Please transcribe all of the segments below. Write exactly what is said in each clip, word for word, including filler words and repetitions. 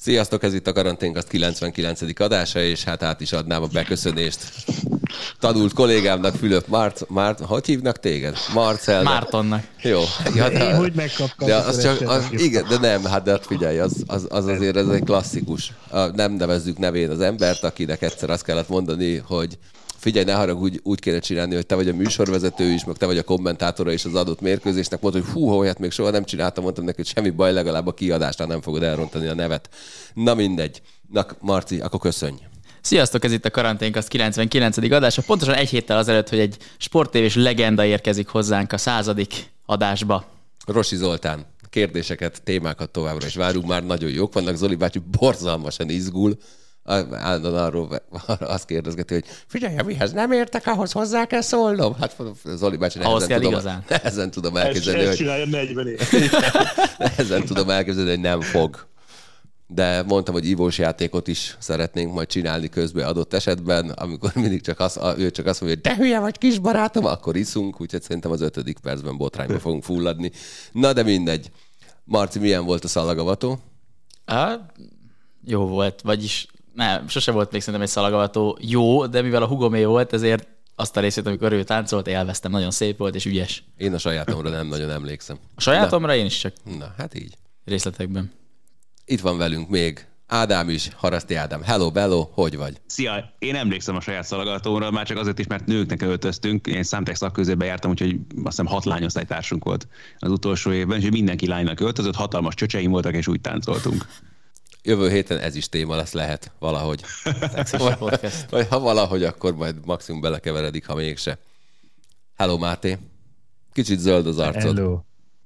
Sziasztok, ez itt a Karanténkast kilencvenkilencedik adása, és hát át is adnám a beköszönést tanult kollégámnak, Fülöp Márc... Márc... Hogy hívnak téged? Marcelnek. Mártonnak. Jó. Ja, de, én hogy megkaptam. De az csak, az, igen, de nem, hát de figyelj, az, az, az azért ez egy klasszikus. Nem nevezzük nevén az embert, akinek egyszer azt kellett mondani, hogy figyelj, ne haragudj, úgy kéne csinálni, hogy te vagy a műsorvezető is, meg te vagy a kommentátora is az adott mérkőzésnek. Mondta, hogy hú, hát még soha nem csináltam, mondtam neki, hogy semmi baj, legalább a kiadásnál nem fogod elrontani a nevet. Na mindegy. Na, Marci, akkor köszönj. Sziasztok, ez itt a Karanténkast kilencvenkilencedik adása. Pontosan egy héttel azelőtt, hogy egy sporttévés legenda érkezik hozzánk a századik adásba. Rossi Zoltán, kérdéseket, témákat továbbra is várunk, már nagyon jók vannak. Zoli bácsi borzalmasan izgul. Állandóan arról azt kérdezgeti, hogy figyelj, mihez nem értek, ahhoz hozzá kell szólnom. Hát Zoli bácsi, nehezen tudom, nehezen tudom elképzelni, hogy... csinálja negyven év. Nehezen tudom elképzelni, hogy nem fog. De mondtam, hogy ívós játékot is szeretnénk majd csinálni közben adott esetben, amikor mindig csak az, ő csak azt mondja, hogy de hülye vagy kis barátom, akkor iszunk, úgyhogy szerintem az ötödik percben botrányba fogunk fulladni. Na de mindegy. Marci, milyen volt a szalagavató? Ah, jó volt, vagyis nem, sose volt még szerintem egy szalagavató jó, de mivel a hugomé volt, ezért azt a részét, amikor ő táncolt, élveztem. Nagyon szép volt és ügyes. Én a sajátomra nem nagyon emlékszem. A sajátomra Na. Én is csak. Na, hát így. Részletekben. Itt van velünk még Ádám is, Haraszti Ádám. Hello, bello, hogy vagy? Szia, én emlékszem a saját szalagatóra, már csak azért is, mert nőknek öltöztünk. Én számtech szakközébe jártam, úgyhogy azt hiszem hat lányosztálytársunk volt az utolsó évben, és mindenki lánynak öltözött, hatalmas csöcseim voltak, és úgy táncoltunk. Jövő héten ez is téma lesz, lehet valahogy. vagy, vagy ha valahogy, akkor majd maximum belekeveredik, ha mégse. Hello, Máté. Kicsit zöld az arcod. Hello.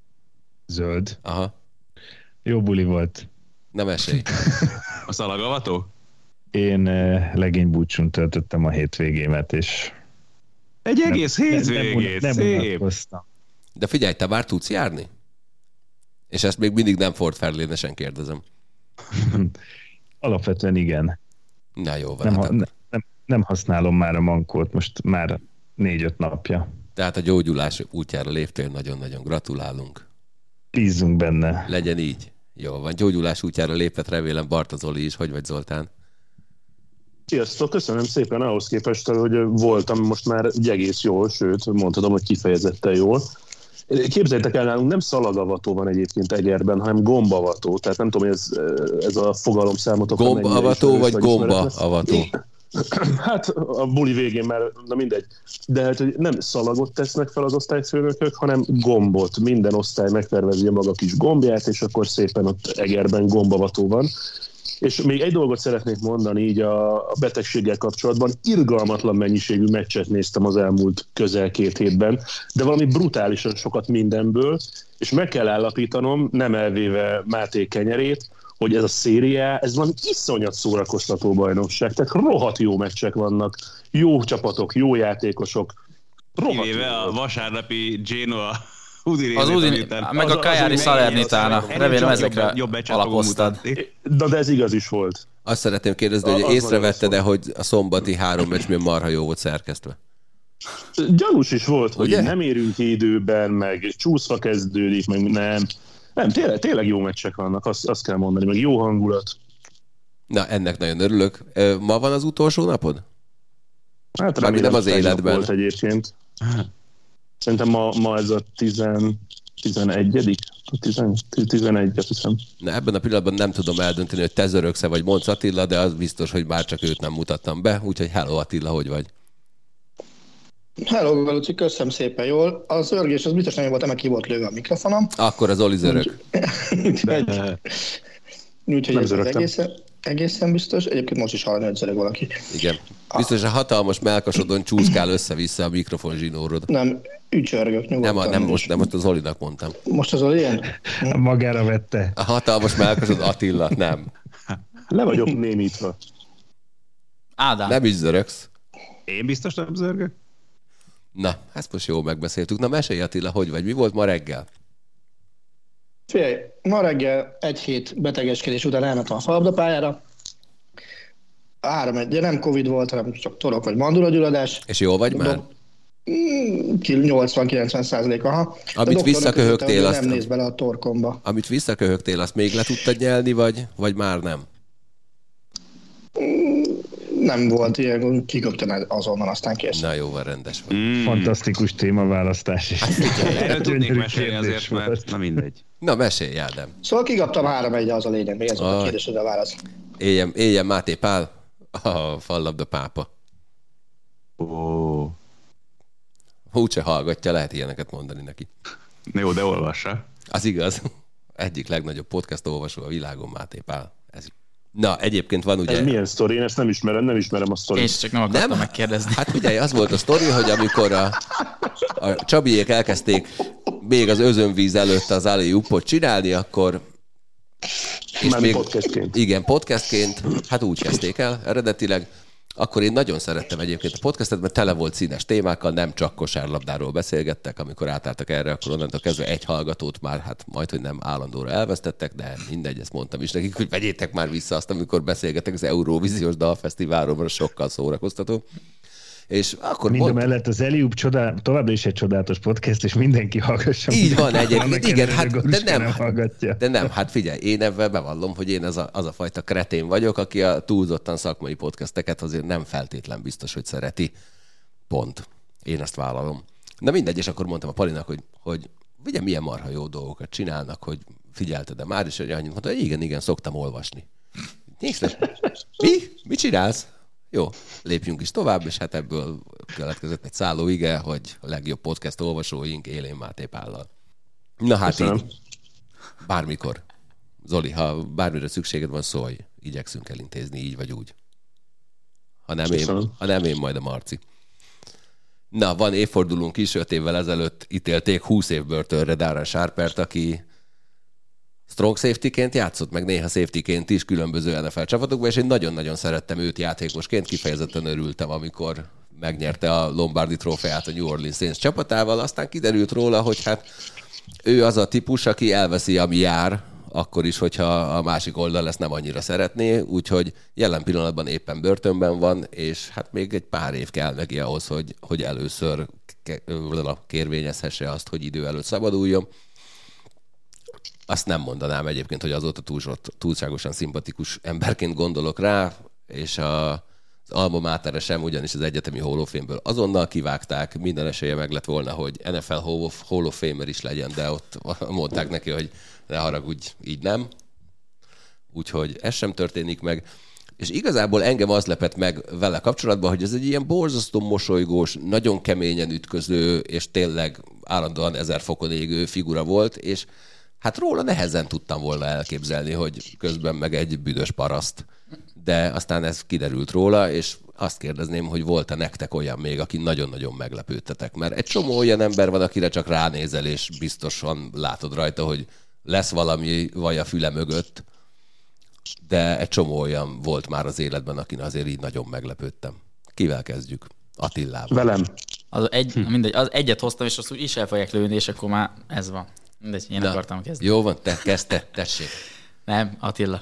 Zöld. Aha. Jó buli volt. Nem esély. A szalagavató? Én uh, legénybúcsún töltöttem a hétvégémet, és... Egy egész nem, hétvégét, nem, nem, szép. Nem De figyelj, te már tudsz járni? És ezt még mindig nem Ford Fairlane-esen kérdezem. Alapvetően igen. Na jó, van. Nem, Hát nem, nem, nem használom már a mankót, most már négy-öt napja. Tehát a gyógyulás útjára léptél, nagyon-nagyon gratulálunk. Bízzunk benne. Legyen így. Jó van, gyógyulás útjára lépett, remélem Barta Zoli is. Hogy vagy, Zoltán? Sziasztok, köszönöm szépen ahhoz képest, hogy voltam most már egész jól, sőt, mondhatom, hogy kifejezetten jól. Képzeljétek el, nálunk nem szalagavató van egyébként Egerben, hanem gombavató. Tehát nem tudom, hogy ez, ez a fogalom számotokra Gombavató vagy gombaavató? Hát a buli végén már, na mindegy. De hát, hogy nem szalagot tesznek fel az osztályfőnökök, hanem gombot. Minden osztály megtervezi a maga kis gombját, és akkor szépen ott Egerben gombavató van. És még egy dolgot szeretnék mondani így a betegséggel kapcsolatban. Irgalmatlan mennyiségű meccset néztem az elmúlt közel két hétben, de valami brutálisan sokat mindenből, és meg kell állapítanom, nem elvéve Máté kenyerét, hogy ez a széria, ez valami iszonyat szórakoztató bajnokság. Tehát rohadt jó meccsek vannak, jó csapatok, jó játékosok. Kivéve a vasárnapi Genoa Udinese, az Udin, meg a Cagliari Salernitána. Remélem ezekre alapoztad. De, de ez igaz is volt. Azt szeretném kérdezni, hogy észrevetted-e, hogy a szombati három meccs milyen marha jó volt szerkesztve? Gyanús is volt, hogy ugye? Nem érünk ki időben, meg csúszva kezdődik, meg nem. Nem, tényleg, tényleg jó meccsek vannak, azt, azt kell mondani, meg jó hangulat. Na, ennek nagyon örülök. Ma van az utolsó napod? Hát remélem, nem az életben. Volt egyébként. Szerintem ma, ma ez a tizenegyedik tizenegy, azt hiszem. Na, ebben a pillanatban nem tudom eldönteni, hogy te zörögsz-e vagy Monc Attila, de az biztos, hogy már csak őt nem mutattam be, úgyhogy hello Attila, hogy vagy? Hello, Galuci, köszönöm szépen jól. Az örgés, az biztos nem volt, mert ki volt lőve a mikrofonom. Akkor az Oli zörög. Úgyhogy úgy, ez egészen, egészen biztos. Egyébként most is hallani, hogy zörög valaki. Igen. Biztos a hatalmas melkasodon csúszkál össze-vissza a mikrofon zsinórod. Nem, ücsörgök, nyugodtan. Nem, a, nem most, nem most az Olinak mondtam. Most az Oli ilyen? Magára vette. A hatalmas melkasod Attila, nem. Le vagyok némítva. Ádám. Nem is zörögsz. Én biztos nem zörgök? Na, ezt most jól megbeszéltük. Na, mesélj Attila, hogy vagy? Mi volt ma reggel? Figyelj, ma reggel egy hét betegeskedés után elmentem a falabdapályára. Három egy, nem Covid volt, hanem csak torok vagy mandulagyulladás. És jól vagy már? nyolcvan-kilencven százalék, aha. Amit visszaköhögtél, azt... Nem néz bele a torkomba. Amit visszaköhögtél, azt még le tudtad nyelni, vagy, vagy már nem? Nem volt ilyen, kikaptam azonnal, aztán kész. Na jó, van, rendes vagy. Mm. Fantasztikus témaválasztás is. Erről tudnék mesélni azért, mert na mindegy. Na, mesélj, Ádám. Szóval kikaptam három egyre, az a lényeg, még ez volt a kérdésre a válasz. Éljen, éljen Máté Pál, a fallabda pápa. Ó. Úgyse hallgatja, lehet ilyeneket mondani neki. Jó, de olvassa. Az igaz. Egyik legnagyobb podcast olvasó a világon, Máté Pál. Ez. Na, egyébként van ugye... Ez milyen sztori? Én ezt nem ismerem, nem ismerem a sztorit. Én csak nem akartam Nem? megkérdezni. Hát ugye, az volt a sztori, hogy amikor a, a Csabiék elkezdték még az özönvíz előtt az alley-oopot csinálni, akkor... Már még, podcastként. Igen, podcastként, hát úgy kezdték el eredetileg. Akkor én nagyon szerettem egyébként a podcastet, mert tele volt színes témákkal, nem csak kosárlabdáról beszélgettek, amikor átálltak erre, akkor onnantól kezdve egy hallgatót már, hát majd, hogy nem állandóra elvesztettek, de mindegy, ezt mondtam is nekik, hogy vegyétek már vissza azt, amikor beszélgetek az Eurovíziós Dalfesztiválról, mert sokkal szórakoztató. És akkor mind a mond... mellett az Eliup csodál, továbbra is egy csodálatos podcast, és mindenki hallgassa. Így van egyébként, igen, hát, de nem, nem de nem, hát figyelj, én ebben bevallom, hogy én az a, az a fajta kretén vagyok, aki a túlzottan szakmai podcasteket azért nem feltétlen biztos, hogy szereti. Pont. Én ezt vállalom. Na mindegy, és akkor mondtam a Palinak, hogy, hogy ugye milyen marha jó dolgokat csinálnak, hogy figyelted, de már is, hogy annyit mondta, hogy igen, igen, szoktam olvasni. Nézd, mi? Mit csinálsz? Jó, lépjünk is tovább, és hát ebből keletkezett egy szálló ige, hogy a legjobb podcast olvasóink Élén Máté Pállal. Na hát Köszönöm. így, bármikor. Zoli, ha bármire szükséged van, szólj. Igyekszünk elintézni így vagy úgy. Ha nem, én, ha nem én, majd a Marci. Na, van évfordulónk is, öt évvel ezelőtt ítélték húsz év börtönre Darren Sharpert, aki strong safety-ként játszott, meg néha safety-ként is különböző en ef el csapatokban, és én nagyon-nagyon szerettem őt játékosként, kifejezetten örültem, amikor megnyerte a Lombardi trófeát a New Orleans Saints csapatával, aztán kiderült róla, hogy hát ő az a típus, aki elveszi, ami jár, akkor is, hogyha a másik oldal ezt nem annyira szeretné, úgyhogy jelen pillanatban éppen börtönben van, és hát még egy pár év kell neki ahhoz, hogy, hogy először kérvényezhesse azt, hogy idő előtt szabaduljon. Azt nem mondanám egyébként, hogy azóta túlságosan szimpatikus emberként gondolok rá, és a, az alma matere sem, ugyanis az egyetemi Hall of Fame-ből azonnal kivágták, minden esélye meg lett volna, hogy en ef el Hall of Famer is legyen, de ott mondták neki, hogy ne haragudj, így nem. Úgyhogy ez sem történik meg. És igazából engem az lepett meg vele kapcsolatban, hogy ez egy ilyen borzasztó mosolygós, nagyon keményen ütköző, és tényleg állandóan ezer fokon égő figura volt, és hát róla nehezen tudtam volna elképzelni, hogy közben meg egy büdös paraszt. De aztán ez kiderült róla, és azt kérdezném, hogy volt-e nektek olyan még, aki nagyon-nagyon meglepődtetek? Mert egy csomó olyan ember van, akire csak ránézel, és biztosan látod rajta, hogy lesz valami vaj a füle mögött, de egy csomó olyan volt már az életben, akin azért így nagyon meglepődtem. Kivel kezdjük? Attillával. Velem. Az, egy, mindegy, az egyet hoztam, és azt úgy is el fogják lőni, és akkor már ez van. Mindegy, én Na, akartam kezdeni. Jó van, te kezdte, tessék. Nem, Attila.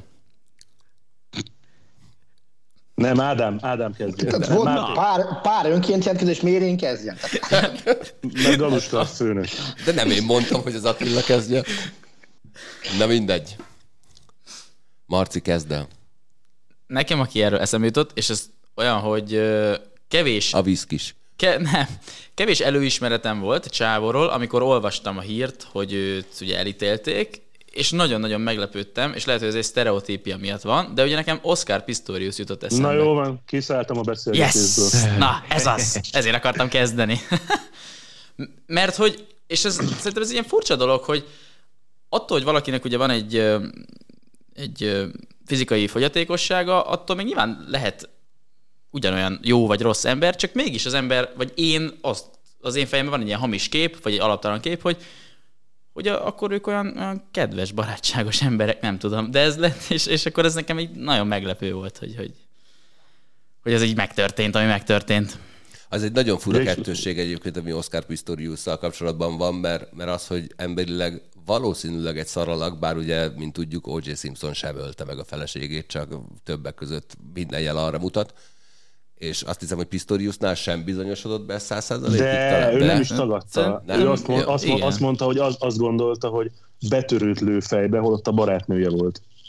Nem, Ádám, Ádám kezdje. Tehát volt pár, pár önként jelentkezés, miért én kezdjem? Meg Galuska a főnök. De nem én mondtam, hogy az Attila kezdje. Na mindegy. Marci, kezd el. Nekem, aki erről eszembe jutott, és ez olyan, hogy ö, kevés... A viszkis. Ke, nem, kevés előismeretem volt Csávóról, amikor olvastam a hírt, hogy őt ugye elítélték, és nagyon-nagyon meglepődtem, és lehet, hogy ez egy sztereotípia miatt van, de ugye nekem Oscar Pistorius jutott eszembe. Na jó van, kiszálltam a beszélgetésből. Yes! Na, ez az. Ezért akartam kezdeni. Mert hogy, és ez, szerintem ez ilyen furcsa dolog, hogy attól, hogy valakinek ugye van egy, egy fizikai fogyatékossága, attól még nyilván lehet ugyanolyan jó vagy rossz ember, csak mégis az ember, vagy én, azt, az én fejemben van egy ilyen hamis kép, vagy egy alaptalan kép, hogy, hogy a, akkor ők olyan, olyan kedves, barátságos emberek, nem tudom, de ez lett, és, és akkor ez nekem így nagyon meglepő volt, hogy, hogy, hogy ez így megtörtént, ami megtörtént. Az egy nagyon fura kettősség egyébként, ami Oscar Pistoriusszal kapcsolatban van, mert, mert az, hogy emberileg valószínűleg egy szaralak, bár ugye, mint tudjuk, o jé Simpson sem ölte meg a feleségét, csak többek között minden jel arra mutat. És azt hiszem, hogy Pistoriusnál sem bizonyosodott be száz százalékig. De ő nem is tagadta. Nem? Ő azt, mond, azt, mond, azt mondta, hogy az, azt gondolta, hogy betörőt lő fejbe, holott a barátnője volt.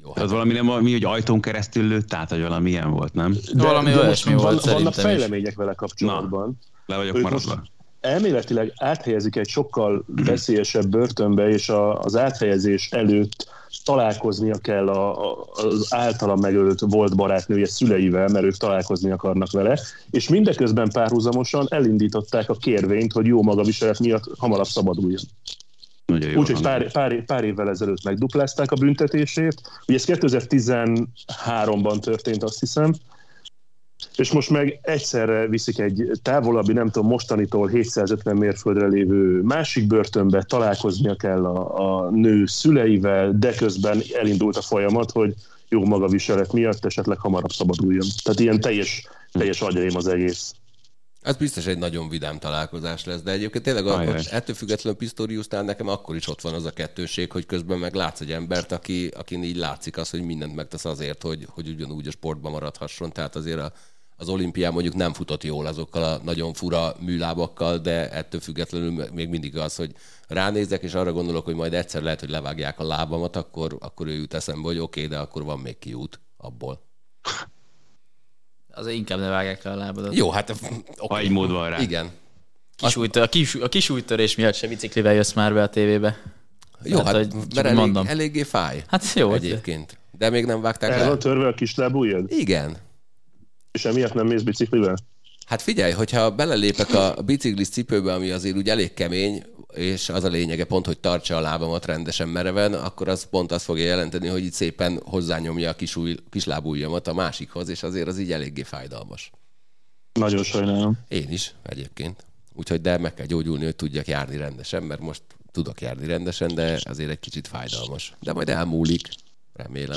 Jó, hát az valami nem valami, hogy ajtón keresztül lőtt át, vagy valami ilyen volt, nem? De, valami olyasmi volt van, szerintem vannak is. fejlemények vele kapcsolatban. Le vagyok Ők maradva. most elméletileg áthelyezik egy sokkal veszélyesebb börtönbe, és a, az áthelyezés előtt találkoznia kell a, a, az általa megölt volt barátnője szüleivel, mert ők találkozni akarnak vele, és mindeközben párhuzamosan elindították a kérvényt, hogy jó magaviselet miatt hamarabb szabaduljon. Úgyhogy pár, pár, pár évvel ezelőtt megduplázták a büntetését. Ugye ez kétezer-tizenháromban történt, azt hiszem, és most meg egyszerre viszik egy távolabbi, nem tudom, mostanitól hétszázötven mérföldre lévő másik börtönbe, találkoznia kell a, a nő szüleivel, de közben elindult a folyamat, hogy jó magaviselet miatt esetleg hamarabb szabaduljon. Tehát ilyen teljes, teljes agyrém az egész. Az biztos egy nagyon vidám találkozás lesz, de egyébként tényleg a, a, ettől függetlenül Pistoriusnál nekem akkor is ott van az a kettőség, hogy közben meg látsz egy embert, aki, akin így látszik az, hogy mindent megtesz azért, hogy, hogy ugyanúgy a sportban maradhasson. Tehát azért a, az olimpián mondjuk nem futott jól azokkal a nagyon fura műlábakkal, de ettől függetlenül még mindig az, hogy ránézek, és arra gondolok, hogy majd egyszer lehet, hogy levágják a lábamat, akkor, akkor ő jut eszembe, hogy oké, okay, de akkor van még kiút abból. Azért inkább ne vágják le a lábadat. Jó, hát... Okay. Ha egy mód van rá. Igen. Kisújtör, a, kis, a kisújtörés miatt se biciklivel jössz már be a tévébe. Jó, hát, hát mert elég, mondom. eléggé fáj. Hát jó. Egyébként. De még nem vágták el le. El van törve a kislábújjad? Igen. És emiatt nem mész biciklivel? Hát figyelj, hogyha belelépek a biciklis cipőbe, ami azért úgy elég kemény, és az a lényege pont, hogy tartsa a lábamat rendesen mereven, akkor az pont azt fogja jelenteni, hogy itt szépen hozzányomja a kisúj, kislábújjamat a másikhoz, és azért az így eléggé fájdalmas. Nagyon sajnálom. Én is egyébként. Úgyhogy de meg kell gyógyulni, hogy tudjak járni rendesen, mert most tudok járni rendesen, de azért egy kicsit fájdalmas. De majd elmúlik, remélem.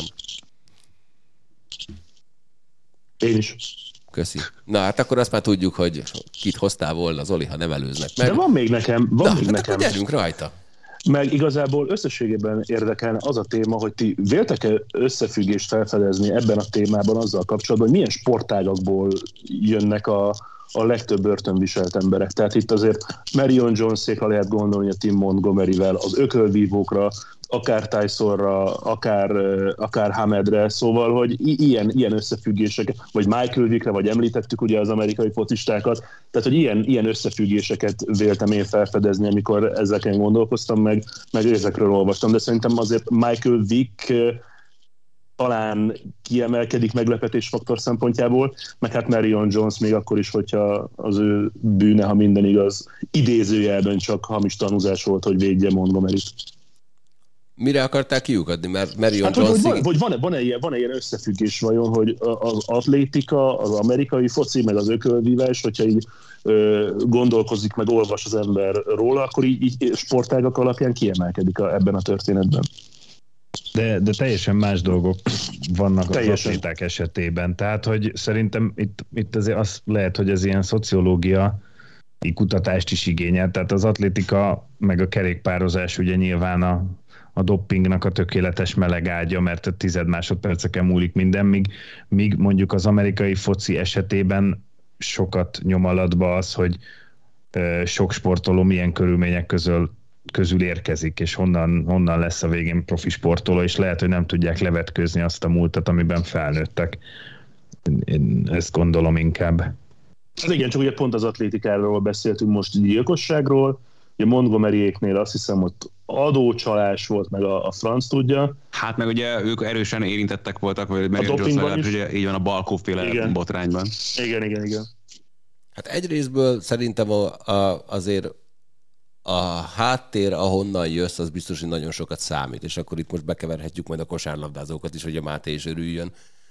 Én is. Köszi. Na hát akkor azt már tudjuk, hogy kit hoztál volna, Zoli, ha nem előznek meg. De van még nekem. Van Na, még hát nekem. akkor gyerünk rajta. Meg igazából összességében érdekelne az a téma, hogy ti véltek-e összefüggést felfedezni ebben a témában azzal kapcsolatban, hogy milyen sportágakból jönnek a, a legtöbb börtönviselt emberek. Tehát itt azért Marion Jones-ékra lehet gondolni, a Tim Montgomeryvel, az ökölvívókra, akár Tysonra, akár, akár Hamedre, szóval, hogy i- ilyen, ilyen összefüggések, vagy Michael Vickre, vagy említettük ugye az amerikai focistákat, tehát, hogy ilyen, ilyen összefüggéseket véltem én felfedezni, amikor ezeken gondolkoztam, meg, meg ezekről olvastam, de szerintem azért Michael Vick talán kiemelkedik meglepetésfaktor szempontjából, meg hát Marion Jones még akkor is, hogyha az ő bűne, ha minden igaz, idézőjelben csak hamis tanúzás volt, hogy védje Montgomeryt. Mire akarták kiukadni? Mert Marion hát, Jones... Hogy, hogy, hogy van-e, van-e, ilyen, van-e ilyen összefüggés vajon, hogy az atlétika, az amerikai foci, meg az ökölvívás, hogyha így ö, gondolkozik, meg olvas az ember róla, akkor így, így sportágak alapján kiemelkedik a, ebben a történetben. De, de teljesen más dolgok vannak teljesen. Az atléták esetében. Tehát, hogy szerintem itt, itt azért az lehet, hogy ez ilyen szociológia kutatást is igényel. Tehát az atlétika, meg a kerékpározás ugye nyilván a a doppingnak a tökéletes meleg ágya, mert a tized másodperceken múlik minden, míg, míg mondjuk az amerikai foci esetében sokat nyom alatba az, hogy sok sportoló milyen körülmények közül, közül érkezik, és honnan, honnan lesz a végén profi sportoló, és lehet, hogy nem tudják levetkőzni azt a múltat, amiben felnőttek. Én ezt gondolom inkább. Hát igen, csak ugye pont az atlétikáról beszéltünk most, gyilkosságról, ugye Montgomeryéknél azt hiszem, ott adócsalás volt, meg a, a franc tudja. Hát meg ugye ők erősen érintettek voltak, vagy a dopingban is. Ugye így van a Balkó-féle botrányban. Igen, igen, igen. Hát egy részből szerintem a, a, azért a háttér, ahonnan jössz, az biztos, hogy nagyon sokat számít, és akkor itt most bekeverhetjük majd a kosárlabdázókat is, hogy a Máté is örüljön.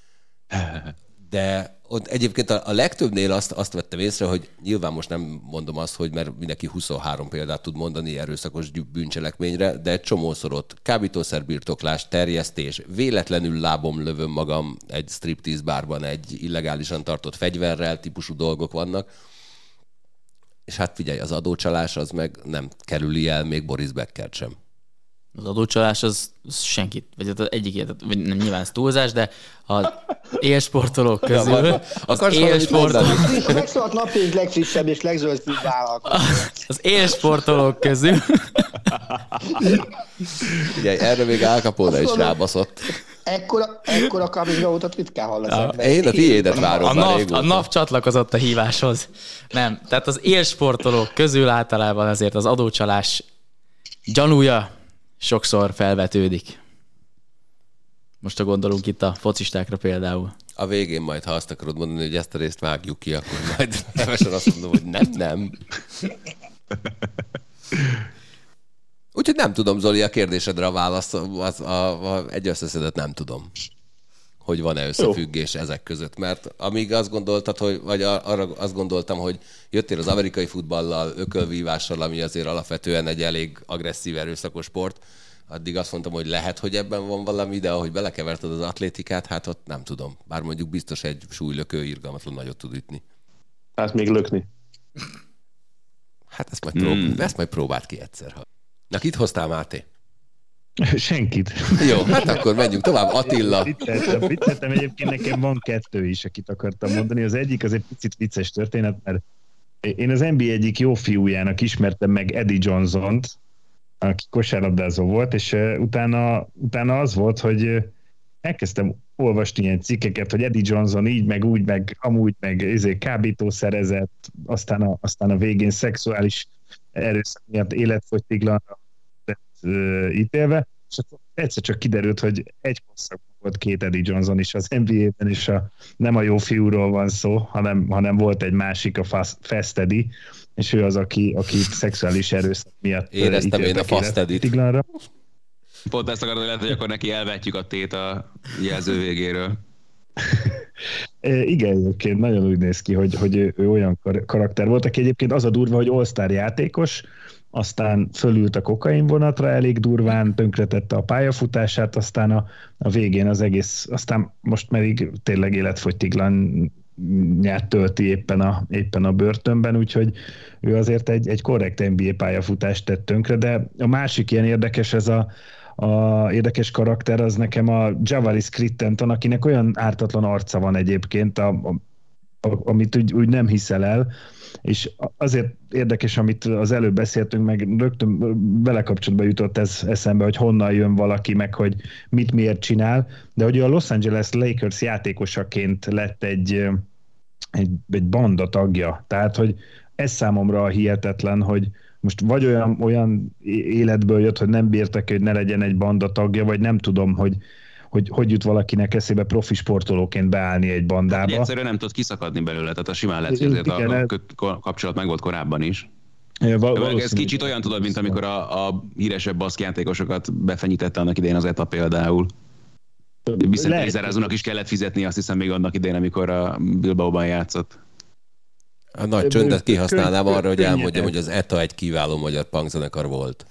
De ott egyébként a, a legtöbbnél azt, azt vettem észre, hogy nyilván most nem mondom azt, hogy mert mindenki huszonhárom példát tud mondani erőszakos bűncselekményre, de egy csomószor ott kábítószerbirtoklás, terjesztés, véletlenül lábom lövöm magam egy striptease bárban egy illegálisan tartott fegyverrel, típusú dolgok vannak. És hát figyelj, az adócsalás az meg nem kerüli el még Boris Beckert sem. Az adócsalás az, az senkit, vagy az egyik, vagy nem nyilván ez túlzás, de az élsportolók közül, ja, az élsportolók... Megszólalt napjunk legfrissebb és legzöldebb vállalkozó. Az élsportolók közül... Figyelj, erre még Al Capone is rábaszott. Ekkora, ekkora coming out-ot ritkán hall az ember. Én a tiédet várom A már NAV, régóta. a NAV csatlakozott a híváshoz. Nem, tehát az élsportolók közül általában azért az adócsalás gyanúja sokszor felvetődik. Most a gondolunk itt a focistákra például. A végén majd, ha azt akarod mondani, hogy ezt a részt vágjuk ki, akkor majd nevesen azt mondom, hogy nem, nem. Úgyhogy nem tudom, Zoli, a kérdésedre a válasz, az, a, a, egy összeszedett nem tudom, hogy van-e összefüggés Jó. ezek között. Mert amíg azt gondoltad, hogy, vagy arra azt gondoltam, hogy jöttél az amerikai futballal, ökölvívással, ami azért alapvetően egy elég agresszív, erőszakos sport, addig azt mondtam, hogy lehet, hogy ebben van valami, de ahogy belekeverted az atlétikát, hát ott nem tudom. Bár mondjuk biztos egy súlylökő irgalmatlan nagyot tud ütni. Hát még lökni. Hát ezt majd, prób- mm. ezt majd próbáld ki egyszer. Ha. Na, kit hoztál, Máté? Senkit. Jó, hát akkor menjünk tovább. Attila. Vicceltem, vicceltem, egyébként nekem van kettő is, akit akartam mondani. Az egyik az egy picit vicces történet, mert én az en bé á egyik jó fiújának ismertem meg Eddie Johnsont, aki kosárlabdázó volt, és utána, utána az volt, hogy elkezdtem olvasni ilyen cikkeket, hogy Eddie Johnson így, meg úgy, meg amúgy, meg ezért kábítószerezett, aztán a, aztán a végén szexuális erőszak miatt életfogytiglanra ítélve, és akkor egyszer csak kiderült, hogy egy korszakban volt két Eddie Johnson is az en bé á-ben, és a, nem a jó fiúról van szó, hanem, hanem volt egy másik, a Fast, Fast Eddie, és ő az, aki, aki szexuális erőszak miatt éreztem én a Fast Eddie-t. Pont ezt akarod, lehet, hogy akkor neki elvetjük a tét a jelző végéről. Igen, egyébként nagyon úgy néz ki, hogy, hogy ő, ő olyan karakter volt, aki egyébként az a durva, hogy all-star játékos, aztán fölült a kokain vonatra elég durván, tönkretette a pályafutását, aztán a, a végén az egész, aztán most pedig tényleg életfogytiglanját tölti éppen a, éppen a börtönben, úgyhogy ő azért egy, egy korrekt en bé á pályafutást tett tönkre, de a másik ilyen érdekes, ez a, a érdekes karakter, az nekem a Javaris Crittenton, akinek olyan ártatlan arca van egyébként, a, a, a, amit úgy, úgy nem hiszel el, és azért érdekes, amit az előbb beszéltünk, meg rögtön vele kapcsolatban jutott ez eszembe, hogy honnan jön valaki, meg hogy mit miért csinál, de hogy a Los Angeles Lakers játékosaként lett egy, egy, egy banda tagja. Tehát, hogy ez számomra hihetetlen, hogy most vagy olyan, olyan életből jött, hogy nem bírtak, hogy ne legyen egy banda tagja, vagy nem tudom, hogy hogy hogy jut valakinek eszébe profi sportolóként beállni egy bandába. Hát egyszerűen nem tudsz kiszakadni belőle, tehát a simán lehet, hogy azért a, a kapcsolat meg volt korábban is. Ja, val- ez kicsit olyan tudod, mint amikor a, a híresebb baszkjátékosokat befenyítette annak idején az ETA például. Viszont Lizarázónak is kellett fizetni, azt hiszem még annak idején, amikor a Bilbaóban játszott. A nagy csöndet kihasználnám arra, hogy elmondjam, hogy az ETA egy kiváló magyar punkzenekar volt.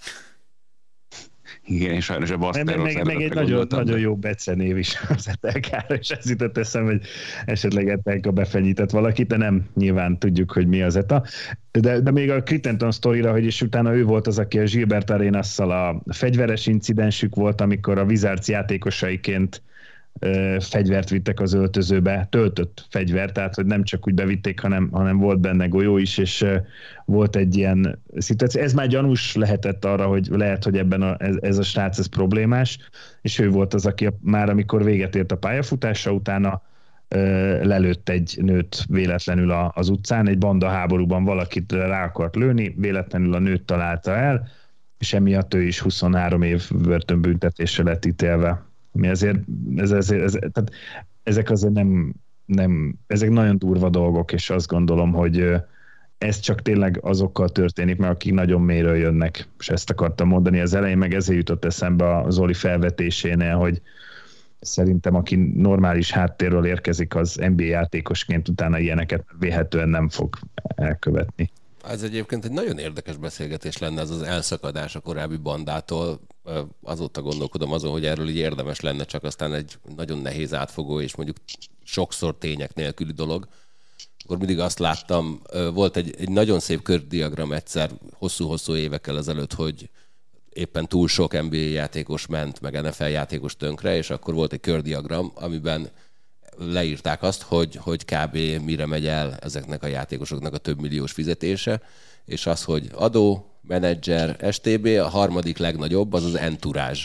Igen, és sajnos a Baszteros meg, meg egy nagyon, nagyon jó becenév is az Etelkára, és ez jutott eszem, hogy esetleg Etelka befenyített valakit, de nem, nyilván tudjuk, hogy mi az ETA. De, de még a Crittenton sztorira, hogy is utána ő volt az, aki a Gilbert Arenasszal a fegyveres incidensük volt, amikor a Wizards játékosaiként ö, fegyvert vittek az öltözőbe, töltött fegyvert, tehát hogy nem csak úgy bevitték, hanem, hanem volt benne golyó is, és ö, volt egy ilyen szituáció. Ez már gyanús lehetett arra, hogy lehet, hogy ebben a, ez, ez a srác ez problémás, és ő volt az, aki a, már amikor véget ért a pályafutása, utána ö, lelőtt egy nőt véletlenül a, az utcán, egy banda háborúban valakit rá akart lőni, véletlenül a nőt találta el, és emiatt ő is huszonhárom év börtönbüntetésre lett ítélve. Mi azért, ez, ez, ez, tehát ezek azért nem, nem, ezek nagyon durva dolgok, és azt gondolom, hogy ez csak tényleg azokkal történik, mert akik nagyon mélyről jönnek, és ezt akartam mondani az elején, meg ezért jutott eszembe a Zoli felvetésénél, hogy szerintem aki normális háttérről érkezik, az en bé á játékosként utána ilyeneket véhetően nem fog elkövetni. Ez egyébként egy nagyon érdekes beszélgetés lenne, ez az elszakadás a korábbi bandától. Azóta gondolkodom azon, hogy erről így érdemes lenne, csak aztán egy nagyon nehéz átfogó, és mondjuk sokszor tények nélküli dolog. Akkor mindig azt láttam, volt egy, egy nagyon szép kördiagram egyszer, hosszú-hosszú évekkel ezelőtt, hogy éppen túl sok en bé á játékos ment, meg en ef el játékos tönkre, és akkor volt egy kördiagram, amiben leírták azt, hogy, hogy kb. Mire megy el ezeknek a játékosoknak a több milliós fizetése, és az, hogy adó, menedzser, es té bé, a harmadik legnagyobb, az az entourage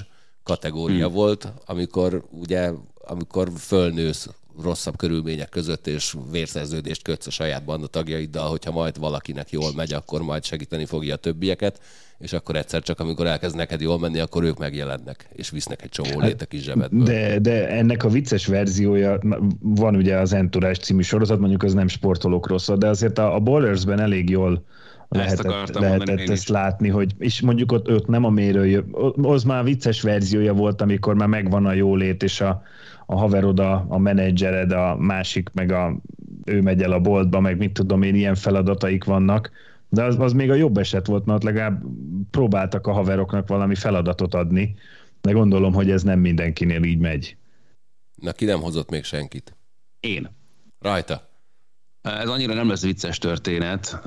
kategória hmm. volt, amikor ugye, amikor fölnősz rosszabb körülmények között, és vérszerződést kötsz a saját banda tagjaiddal, hogyha majd valakinek jól megy, akkor majd segíteni fogja a többieket, és akkor egyszer csak, amikor elkezd neked jól menni, akkor ők megjelennek, és visznek egy csomó lét a kis zsebedből. De, de ennek a vicces verziója, van ugye az Entourage című sorozat, mondjuk az nem sportolókról szól, de azért a, a Ballersben elég jól lehetett, lehetett ezt látni, hogy, és mondjuk ott, ott nem a mérő, az már vicces verziója volt, amikor már megvan a jólét, és a, a haverod, a, a menedzsered, a másik, meg a, ő megy el a boltba, meg mit tudom én, ilyen feladataik vannak, de az, az még a jobb eset volt, mert legalább próbáltak a haveroknak valami feladatot adni, de gondolom, hogy ez nem mindenkinél így megy. Na, ki nem hozott még senkit? Én. Rajta. Ez annyira nem lesz vicces történet.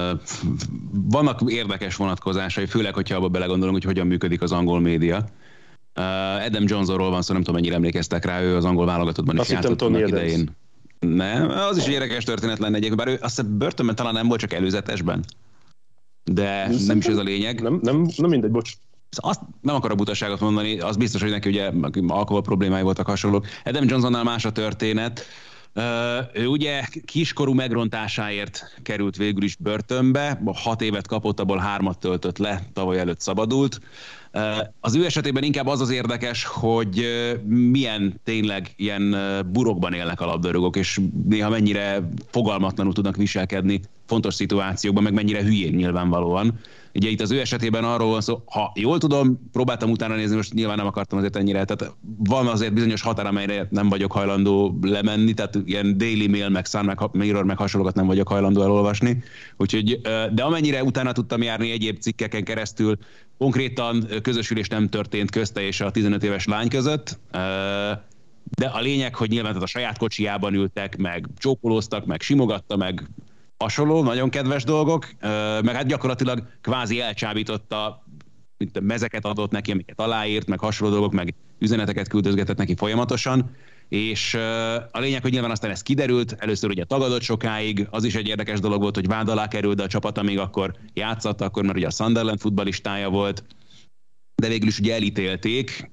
Vannak érdekes vonatkozásai, főleg, hogyha abba belegondolunk, hogy hogyan működik az angol média. Adam Johnsonról van szó, nem tudom, mennyire emlékeztek rá, ő az angol válogatottban is játszott annak idején. Nem, az is egy érdekes történet lenne egyébként, bár ő azt hiszem börtönben talán nem volt, csak előzetesben. De nem, nem is ez a lényeg. Nem, nem, nem mindegy, bocs. Azt nem akarok butaságot mondani, az biztos, hogy neki ugye alkohol problémái voltak hasonlók. Adam Johnsonnál más a történet. Uh, ő ugye kiskorú megrontásáért került végül is börtönbe, hat évet kapott, abból hármat töltött le, tavaly előtt szabadult. Uh, az ő esetében inkább az az érdekes, hogy uh, milyen tényleg ilyen uh, burokban élnek a labdarúgók, és néha mennyire fogalmatlanul tudnak viselkedni fontos szituációkban, meg mennyire hülyén nyilvánvalóan. Ugye itt az ő esetében arról van szó, ha jól tudom, próbáltam utána nézni, most nyilván nem akartam azért ennyire, tehát van azért bizonyos határ, amelyre nem vagyok hajlandó lemenni, tehát ilyen Daily Mail, meg Sun, meg Mirror, meg hasonlókat nem vagyok hajlandó elolvasni. Úgyhogy, de amennyire utána tudtam járni egyéb cikkeken keresztül, konkrétan közösülés nem történt közte és a tizenöt éves lány között, de a lényeg, hogy nyilván tehát a saját kocsijában ültek, meg csókolóztak, meg simogatta, meg hasonló, nagyon kedves dolgok, meg hát gyakorlatilag kvázi elcsábította, mint mezeket adott neki, amiket aláírt, meg hasonló dolgok, meg üzeneteket küldözgetett neki folyamatosan, és a lényeg, hogy nyilván aztán ez kiderült, először ugye tagadott sokáig, az is egy érdekes dolog volt, hogy vád alá került, de a csapata még akkor játszott, akkor mert ugye a Sunderland futballistája volt, de végül is ugye elítélték,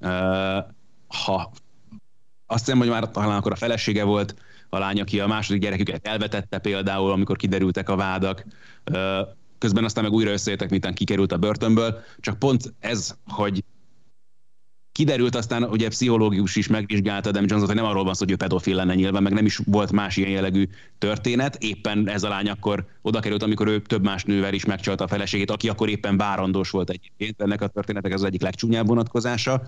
ha azt hiszem, hogy már talán akkor a felesége volt, a lány, aki a második gyereküket elvetette például, amikor kiderültek a vádak. Közben aztán meg újra összejöttek, miután kikerült a börtönből. Csak pont ez, hogy kiderült aztán, ugye pszichológus is megvizsgálta Adam Johnson, hogy nem arról van szó, hogy ő pedofil lenne nyilván, meg nem is volt más ilyen jellegű történet. Éppen ez a lány akkor oda került, amikor ő több más nővel is megcsalta a feleségét, aki akkor éppen várandós volt egyébként. Ennek a történetek ez az egyik legcsúnyább vonatkozása.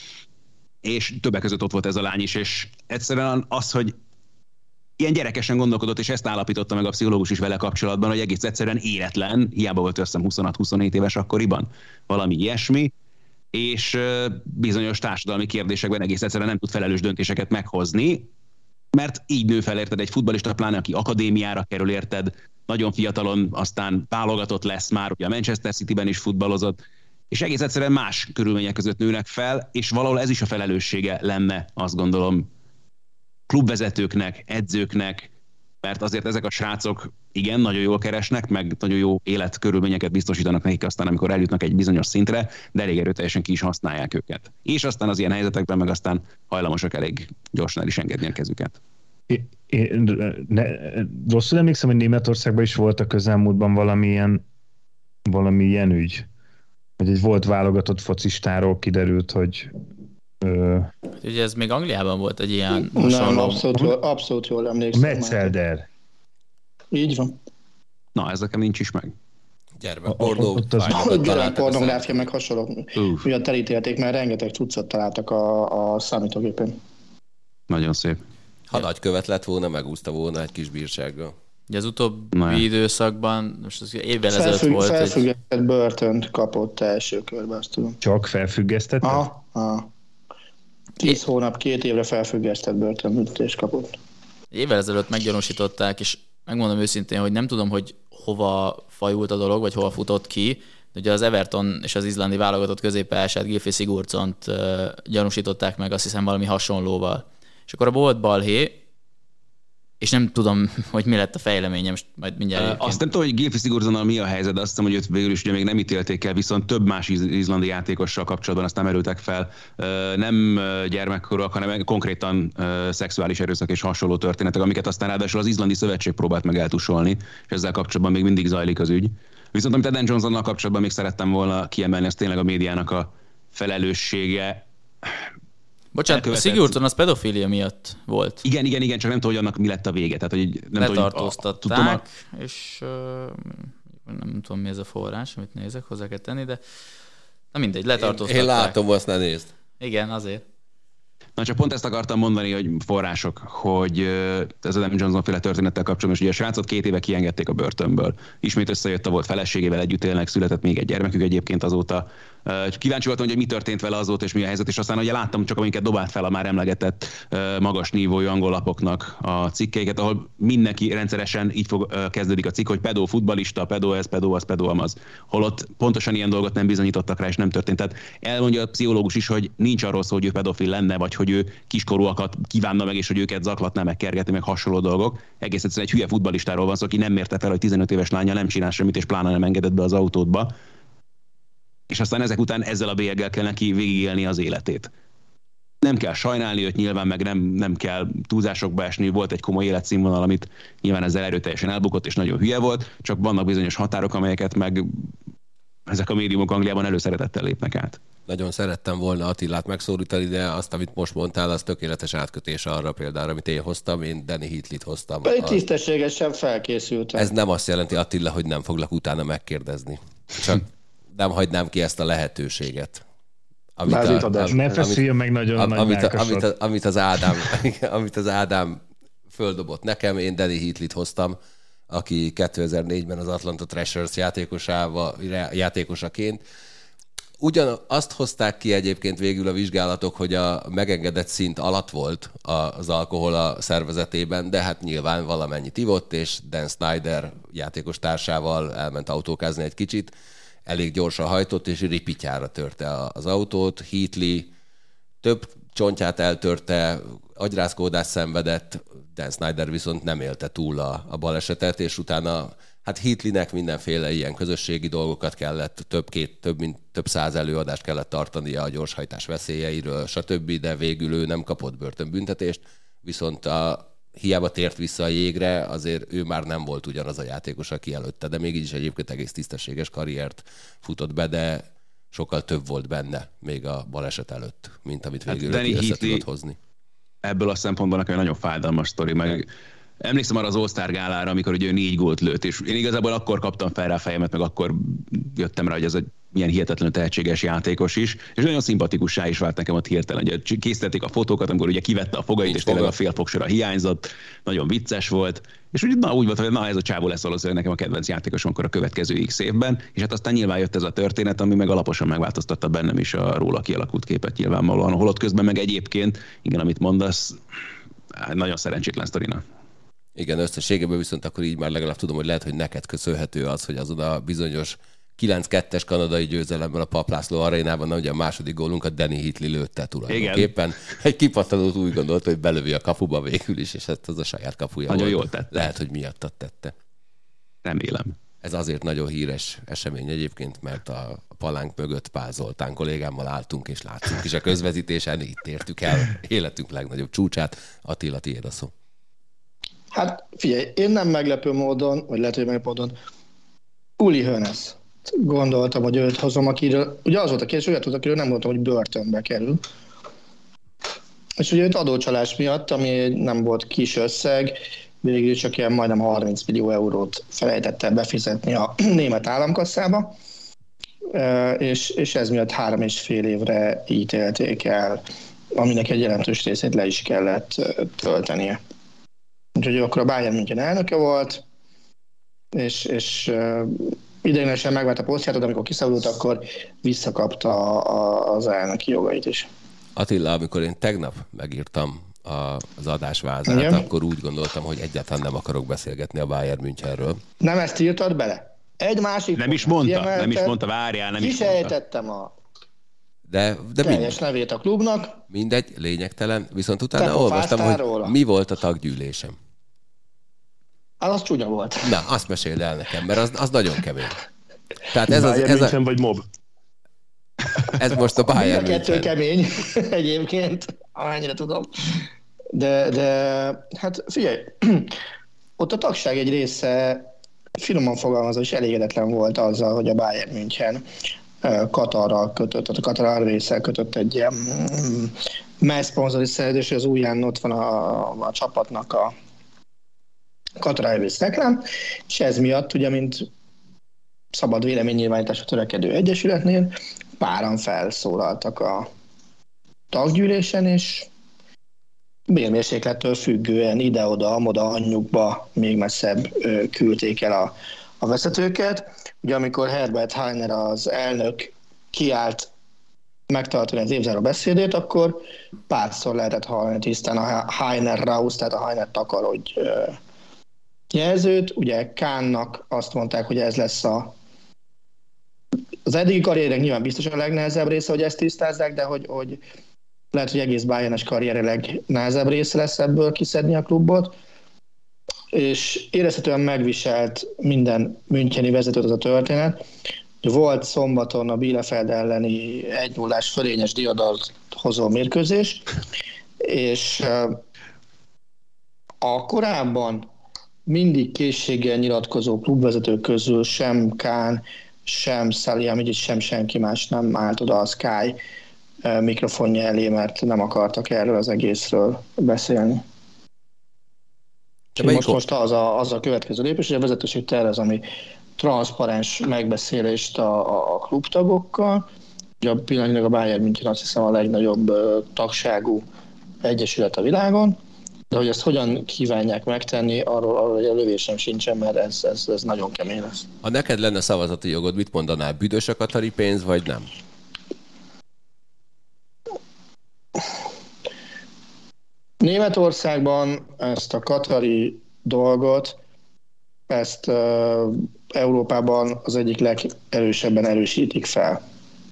És többek között ott volt ez a lány is, és egyszerűen az, hogy ilyen gyerekesen gondolkodott, és ezt állapította meg a pszichológus is vele kapcsolatban, hogy egész egyszerűen életlen, hiába volt összem huszonhat-huszonhét éves akkoriban, valami ilyesmi, és bizonyos társadalmi kérdésekben egész egyszerűen nem tud felelős döntéseket meghozni, mert így nő fel, érted, egy futballista, pláne aki akadémiára kerül, érted, nagyon fiatalon aztán válogatott lesz már, ugye a Manchester Cityben is futballozott, és egész egyszerűen más körülmények között nőnek fel, és valahol ez is a felelőssége lenne, azt gondolom, klubvezetőknek, edzőknek, mert azért ezek a srácok igen, nagyon jól keresnek, meg nagyon jó életkörülményeket biztosítanak nekik aztán, amikor eljutnak egy bizonyos szintre, de elég erőteljesen ki is használják őket. És aztán az ilyen helyzetekben meg aztán hajlamosak elég gyorsan el is engedni a kezüket. Én, én, ne, rosszul emlékszem, hogy Németországban is volt a közelmúltban valamilyen, valamilyen ügy, hogy egy volt válogatott focistáról kiderült, hogy Ö... Ugye ez még Angliában volt egy ilyen hasonló. Nem, abszolút, jól, abszolút jól emlékszem. Metzelder. Így van. Na, ez nekem nincs is meg. Gyermekpornó. Gyermekpornográfia meg hasonló. Miatt elítélték, mert rengeteg cuccot találtak a, a számítógépen. Nagyon szép. Ha nagykövet lett volna, megúszta volna egy kis bírsággal. Ugye az utóbbi Na, időszakban, most az évvel ezelőtt Felfügg, volt. Felfüggesztett egy... börtönt kapott első körben, azt tudom. Csak felfüggesztett? Aha, aha. Tíz hónap, két évre felfüggesztett börtönbüntetést kapott. Évvel ezelőtt meggyanúsították, és megmondom őszintén, hogy nem tudom, hogy hova fajult a dolog, vagy hova futott ki. De ugye az Everton és az izlandi válogatott középpályását, Gylfi Sigurdsont uh, gyanúsították meg, azt hiszem valami hasonlóval. És akkor a volt balhé, és nem tudom, hogy mi lett a fejleményem, most majd mindjárt. Uh, azt nem tudom, hogy Gylfi Sigurdssonnal mi a helyzet, de azt hiszem, hogy őt végül is ugye még nem ítélték el, viszont több más izlandi játékossal kapcsolatban azt nem erőltek fel. Uh, nem gyermekkorúak, hanem konkrétan uh, szexuális erőszak és hasonló történetek, amiket aztán ráadásul az izlandi szövetség próbált meg eltusolni, és ezzel kapcsolatban még mindig zajlik az ügy. Viszont amit Eden Johnsonnal kapcsolatban még szerettem volna kiemelni, az tényleg a médiának a felelőssége. Bocsánat, a Sigurdsson az pedofília miatt volt. Igen, igen, igen, csak nem tudom, hogy annak mi lett a vége. Tehát, hogy nem letartóztatták, tudom, a... és uh, nem tudom, mi ez a forrás, amit nézek, hozzá kell tenni, de na mindegy, letartóztatták. Én, én látom, azt ne nézd. Igen, azért. Na csak pont ezt akartam mondani, hogy források, hogy ez az Adam Johnson féle történettel kapcsolatban, és ugye a srácot két éve kiengedték a börtönből. Ismét összejött a volt feleségével, együtt élnek, született még egy gyermekük egyébként azóta. Kíváncsi voltam, hogy mi történt vele azóta, és mi a helyzet, és aztán ugye láttam csak, amiket dobált fel a már emlegetett magas nívójú angol lapoknak a cikkeiket, ahol mindenki rendszeresen így fog, kezdődik a cikk, hogy pedó futballista, pedó ez, pedó az, pedó amaz. Holott pontosan ilyen dolgot nem bizonyítottak rá, és nem történt. Tehát elmondja a pszichológus is, hogy nincs arról szó, hogy ő pedofil lenne, vagy hogy ő kiskorúakat kívánna meg, és hogy őket zaklatná, meg kergetni, meg hasonló dolgok. Egész egyszerűen egy hülye futballistáról van szó, aki nem mérte fel, hogy tizenöt éves lánya nem csinál semmit, és pláne nem engedett be az autódba. És aztán ezek után ezzel a bélyeggel kell neki végigélni az életét. Nem kell sajnálni őt nyilván, meg nem, nem kell túlzásokba esni, volt egy komoly életszínvonal, amit nyilván ezzel erőteljesen elbukott, és nagyon hülye volt, csak vannak bizonyos határok, amelyeket meg ezek a médiumok Angliában előszeretettel lépnek át. Nagyon szerettem volna Attilát megszólítani, de azt, amit most mondtál, az tökéletes átkötés arra például, amit én hoztam, én Danny Heatley-t hoztam. Egy tisztességesen felkészültem. Ez nem azt jelenti, Attila, hogy nem foglak utána megkérdezni. Csak nem hagynám ki ezt a lehetőséget. Amit a, a, ne feszüljön meg nagyon am, nagy amit, a, amit, a, amit, az Ádám, amit az Ádám földobott nekem, én Danny Heatley-t hoztam, aki kétezer-négyben az Atlanta Thrashers játékosával, játékosaként. Ugyan azt hozták ki egyébként végül a vizsgálatok, hogy a megengedett szint alatt volt az alkohol a szervezetében, de hát nyilván valamennyit ivott, és Dan Snyder játékos társával elment autókázni egy kicsit, elég gyorsan hajtott, és ripityára törte az autót. Heatley több csontját eltörte, agyrázkódást szenvedett, Dan Snyder viszont nem élte túl a, a balesetet, és utána hát Heatleynek mindenféle ilyen közösségi dolgokat kellett, több, két, több, mint, több száz előadást kellett tartania a gyorshajtás veszélyeiről, stb., de végül ő nem kapott börtönbüntetést, viszont a, hiába tért vissza a jégre, azért ő már nem volt ugyanaz a játékos, aki előtte, de mégis egyébként egész tisztességes karriert futott be, de sokkal több volt benne még a baleset előtt, mint amit végül hát össze tudott hozni. Ebből a szempontból nekem egy nagyon fájdalmas sztori, meg emlékszem arra az All-Star gálára, amikor ugye ő négy gólt lőtt, és én igazából akkor kaptam fel rá a fejemet, meg akkor jöttem rá, hogy ez egy milyen hihetetlenül tehetséges játékos is, és nagyon szimpatikussá is vált nekem ott hirtelen. Ugye készítették a fotókat, amikor ugye kivette a fogait, Nincs és tényleg a fél fogsora hiányzott, nagyon vicces volt, és úgy, na, úgy volt, hogy na, ez a csávó lesz valószínűleg nekem a kedvenc játékosom akkor a következő X évben, és hát aztán nyilván jött ez a történet, ami meg alaposan megváltoztatta bennem is a róla kialakult képet nyilvánvalóan, holott közben meg egyébként, igen, amit mondasz, nagyon szerencsétlen sztorina. Igen, összességében viszont akkor így már legalább tudom, hogy lehet, hogy neked köszönhető az, hogy azon a bizonyos kilenc kettes kanadai győzelemmel a Papp László arénában, ugye a második gólunkat Danny Heatley lőtte tulajdonképpen. Egy kipattanót úgy gondolt, hogy belövi a kapuba végül is, és ezt az a saját kapuja nagyon volt. Jól tette. Lehet, hogy miattat tette. Remélem. Ez azért nagyon híres esemény egyébként, mert a palánk mögött Pál Zoltán kollégámmal álltunk, és láttunk is a közvetítésen, itt értük el életünk legnagyobb csúcsát. Attila, tiéd a szó. Hát figyelj, én nem meglepő módon, vagy lehet, hogy meglepő módon, Uli Hoeneß. Gondoltam, hogy őt hozom, akiről, ugye az volt a kérdés, olyat volt, akiről nem mondtam, hogy börtönbe kerül. És ugye őt adócsalás miatt, ami nem volt kis összeg, végül csak ilyen majdnem harminc millió eurót felejtette befizetni a német államkasszába, és, és ez miatt három és fél évre ítélték el, aminek egy jelentős részét le is kellett töltenie. Úgyhogy akkor a Bayern München elnöke volt, és, és ideiglenesen megvált a posztját, de amikor kiszabadult, akkor visszakapta az elnöki jogait is. Attila, amikor én tegnap megírtam az adásvázát, igen, akkor úgy gondoltam, hogy egyáltalán nem akarok beszélgetni a Bayern Münchenről. Nem ezt írtad bele? Egy másik... Nem is mondta, nem is mondta, várjál, nem is mondta. Kisejtettem a de, de teljes mindegy. nevét a klubnak. Mindegy, lényegtelen. Viszont utána olvastam, hogy róla. Mi volt a taggyűlésem. Az, az csúnya volt. Na, azt meséld el nekem, mert az, az nagyon kemény. Tehát ez, az, az, ez, a, vagy mob? ez most a Bayern Mind a kettő München. kemény egyébként, amennyire tudom. De, de hát figyelj, ott a tagság egy része finoman fogalmazva is elégedetlen volt azzal, hogy a Bayern München Katarral kötött, tehát a Qatar Airways-szel kötött egy ilyen messzponzori szerződés, az ujján ott van a, a csapatnak a Qatar Airways reklám, és ez miatt, ugye, mint szabad véleménynyilvánításra törekedő egyesületnél, páran felszólaltak a taggyűlésen, és bérmérséklettől függően ide-oda, amoda, anyjukba még messzebb küldték el a, a vezetőket. Ugye amikor Herbert Heiner az elnök kiállt megtartani az évzáró beszédét, akkor párszor lehetett hallani tisztán a Heiner Raus, tehát a Heiner takarodj jelzőt. Ugye Kahnnak azt mondták, hogy ez lesz a az eddigi karrierek nyilván biztos a legnehezebb része, hogy ezt tisztázzák, de hogy, hogy lehet, hogy egész Bayernes karriere legnehezebb része lesz ebből kiszedni a klubot, és érezhetően megviselt minden müncheni vezetőt az a történet. Volt szombaton a Bielefeld elleni egy nullás fölényes diadalt hozó mérkőzés, és a korábban mindig készséggel nyilatkozó klubvezetők közül sem Kahn, sem Salihamidzic, sem senki más nem állt oda a Sky mikrofonja elé, mert nem akartak erről az egészről beszélni. Most, most az, a, az a következő lépés, hogy a vezetőség tervez, ami transzparens megbeszélést a, a klubtagokkal. Ugye pillanatnyilag a Bayern München azt hiszem a legnagyobb uh, tagságú egyesület a világon, de hogy ezt hogyan kívánják megtenni, arról, arról egy lövésem sincsen, mert ez, ez, ez nagyon kemény lesz. Ha neked lenne szavazati jogod, mit mondanál? Büdös a katari pénz, vagy nem? Németországban ezt a katari dolgot, ezt uh, Európában az egyik legerősebben erősítik fel.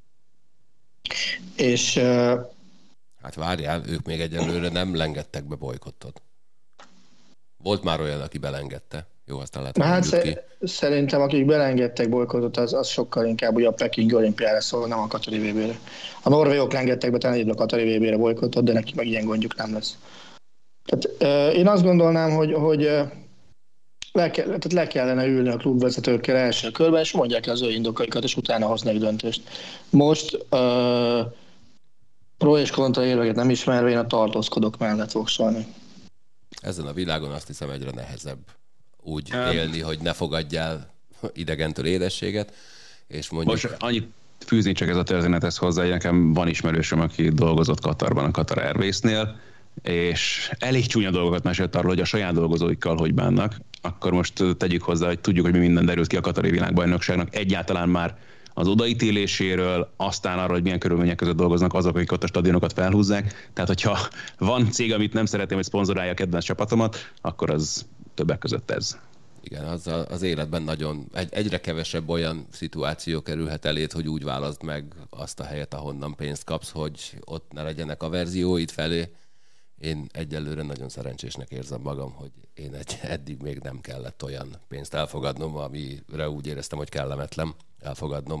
És... Uh, hát várjál, ők még egyelőre nem lengettek be bolykottot. Volt már olyan, aki belengedte. Jó, aztán lehet, hát sz- ki. Szerintem, akik belengedtek bolykottot, az, az sokkal inkább ugye a Peking olimpiára szól, nem a katari vé bére. A norvégok lengedtek be talán a katari vé bére bolykottot, de nekik meg ilyen gondjuk nem lesz. Tehát, uh, én azt gondolnám, hogy, hogy uh, le, ke- tehát le kellene ülni a klubvezetőkkel első körben, és mondják el az ő indokaikat, és utána hoznak döntést. Most uh, pro és kontra érveket nem ismerve, én a tartózkodók mellett voksolni. Ezen a világon azt hiszem egyre nehezebb úgy um, élni, hogy ne fogadjál idegentől édességet, és mondjuk... Most annyit fűzni csak ez a történethez hozzá, hogy nekem van ismerősöm, aki dolgozott Katarban, a Qatar Airways-nél, és elég csúnya dolgokat mesélt arról, hogy a saját dolgozóikkal hogy bánnak. Akkor most tegyük hozzá, hogy tudjuk, hogy mi minden derült ki a katari világbajnokságnak egyáltalán már az odaítéléséről, aztán arról, hogy milyen körülmények között dolgoznak azok, akik ott a stadionokat felhúzzák. Tehát, hogyha van cég, amit nem szeretném, hogy szponzorálja a kedvenc csapatomat, akkor az többek között ez. Igen, az, a, az életben nagyon, egy, egyre kevesebb olyan szituáció kerülhet eléd, hogy úgy válaszd meg azt a helyet, ahonnan pénzt kapsz, hogy ott ne legyenek a verzióid felé. Én egyelőre nagyon szerencsésnek érzem magam, hogy én egy, eddig még nem kellett olyan pénzt elfogadnom, amire úgy éreztem, hogy kellemetlen elfogadnom.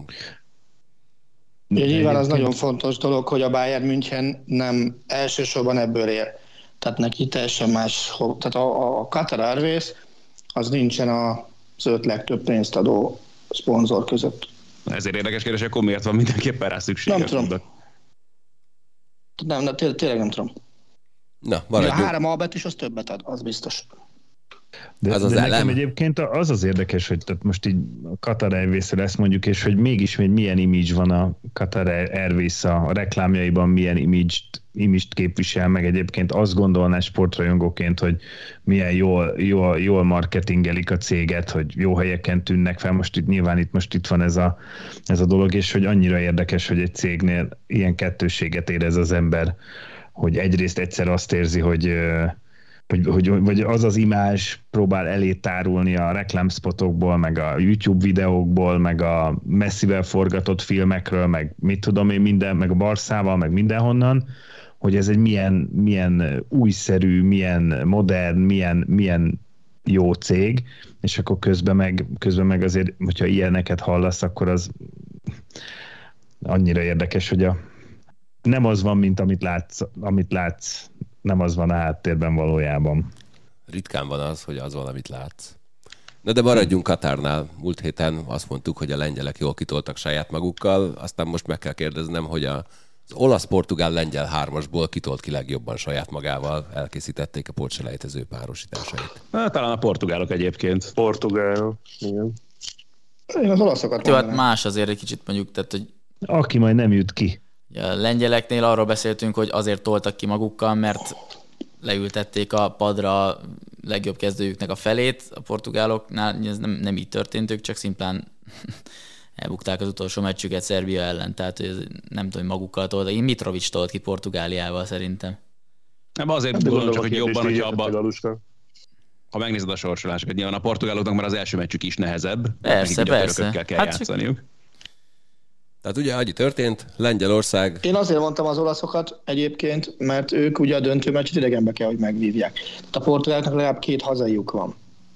Ja, nyilván az nagyon fontos dolog, hogy a Bayern München nem elsősorban ebből él. Tehát neki teljesen más, tehát a, a Qatar Airways az nincsen az öt legtöbb pénzt adó szponzor között. Ezért érdekes kérdés, akkor miért van mindenképpen rá szükség? Nem tudom. Nem, nem, tényleg nem tudom. Na, a három albet is az többet ad, az biztos. De, az az de elem. nekem egyébként az az érdekes, hogy tehát most így a Qatar Airways-re ezt mondjuk, és hogy mégis még milyen image van a Qatar Airways a reklámjaiban, milyen image-t, image-t képvisel, meg egyébként azt gondolná sportrajongóként, hogy milyen jól, jól, jól marketingelik a céget, hogy jó helyeken tűnnek fel. Most itt nyilván itt, most itt van ez a, ez a dolog, és hogy annyira érdekes, hogy egy cégnél ilyen kettősséget érez az ember, hogy egyrészt egyszer azt érzi, hogy Hogy, hogy, hogy az az imázs próbál elé tárulni a reklámspotokból, meg a YouTube videókból, meg a messzivel forgatott filmekről, meg mit tudom én, minden, meg a Barszával, meg mindenhonnan, hogy ez egy milyen, milyen újszerű, milyen modern, milyen, milyen jó cég, és akkor közben meg, közben meg azért, hogyha ilyeneket hallasz, akkor az annyira érdekes, hogy a, nem az van, mint amit látsz, amit látsz, nem az van a háttérben valójában. Ritkán van az, hogy az van, amit látsz. Na de maradjunk Katárnál. Múlt héten azt mondtuk, hogy a lengyelek jól kitoltak saját magukkal, aztán most meg kell kérdeznem, hogy a az olasz-portugál-lengyel hármasból kitolt ki legjobban saját magával, elkészítették a pótselejtező párosításait. Na, talán a portugálok egyébként. Portugál, igen. Én az olaszokat Jó, hát mondanám. más azért egy kicsit mondjuk, tehát, hogy Aki majd nem jut ki. a lengyeleknél arról beszéltünk, hogy azért toltak ki magukkal, mert leültették a padra a legjobb kezdőjüknek a felét. A portugáloknál ez nem, nem így történt, ők csak szimplán elbukták az utolsó meccsüket Szerbia ellen, tehát hogy ez nem tudom, magukkal toltak. Én Mitrovic tolt ki Portugáliával szerintem. Nem, azért Hát, gondolom csak, a hogy kérdést jobban, így hogyha értettek, abban, Aluska. ha megnézed a sorsolásokat, nyilván a portugáloknak már az első meccsük is nehezebb. Persze, nekik ugye a persze. törökökkel kell Hát játszaniuk. Tehát ugye, annyi történt, Lengyelország, Én azért mondtam az olaszokat egyébként, mert ők ugye a döntő meccset idegenbe kell, hogy megvívják. Tehát a portugáloknak legalább két hazaiuk van.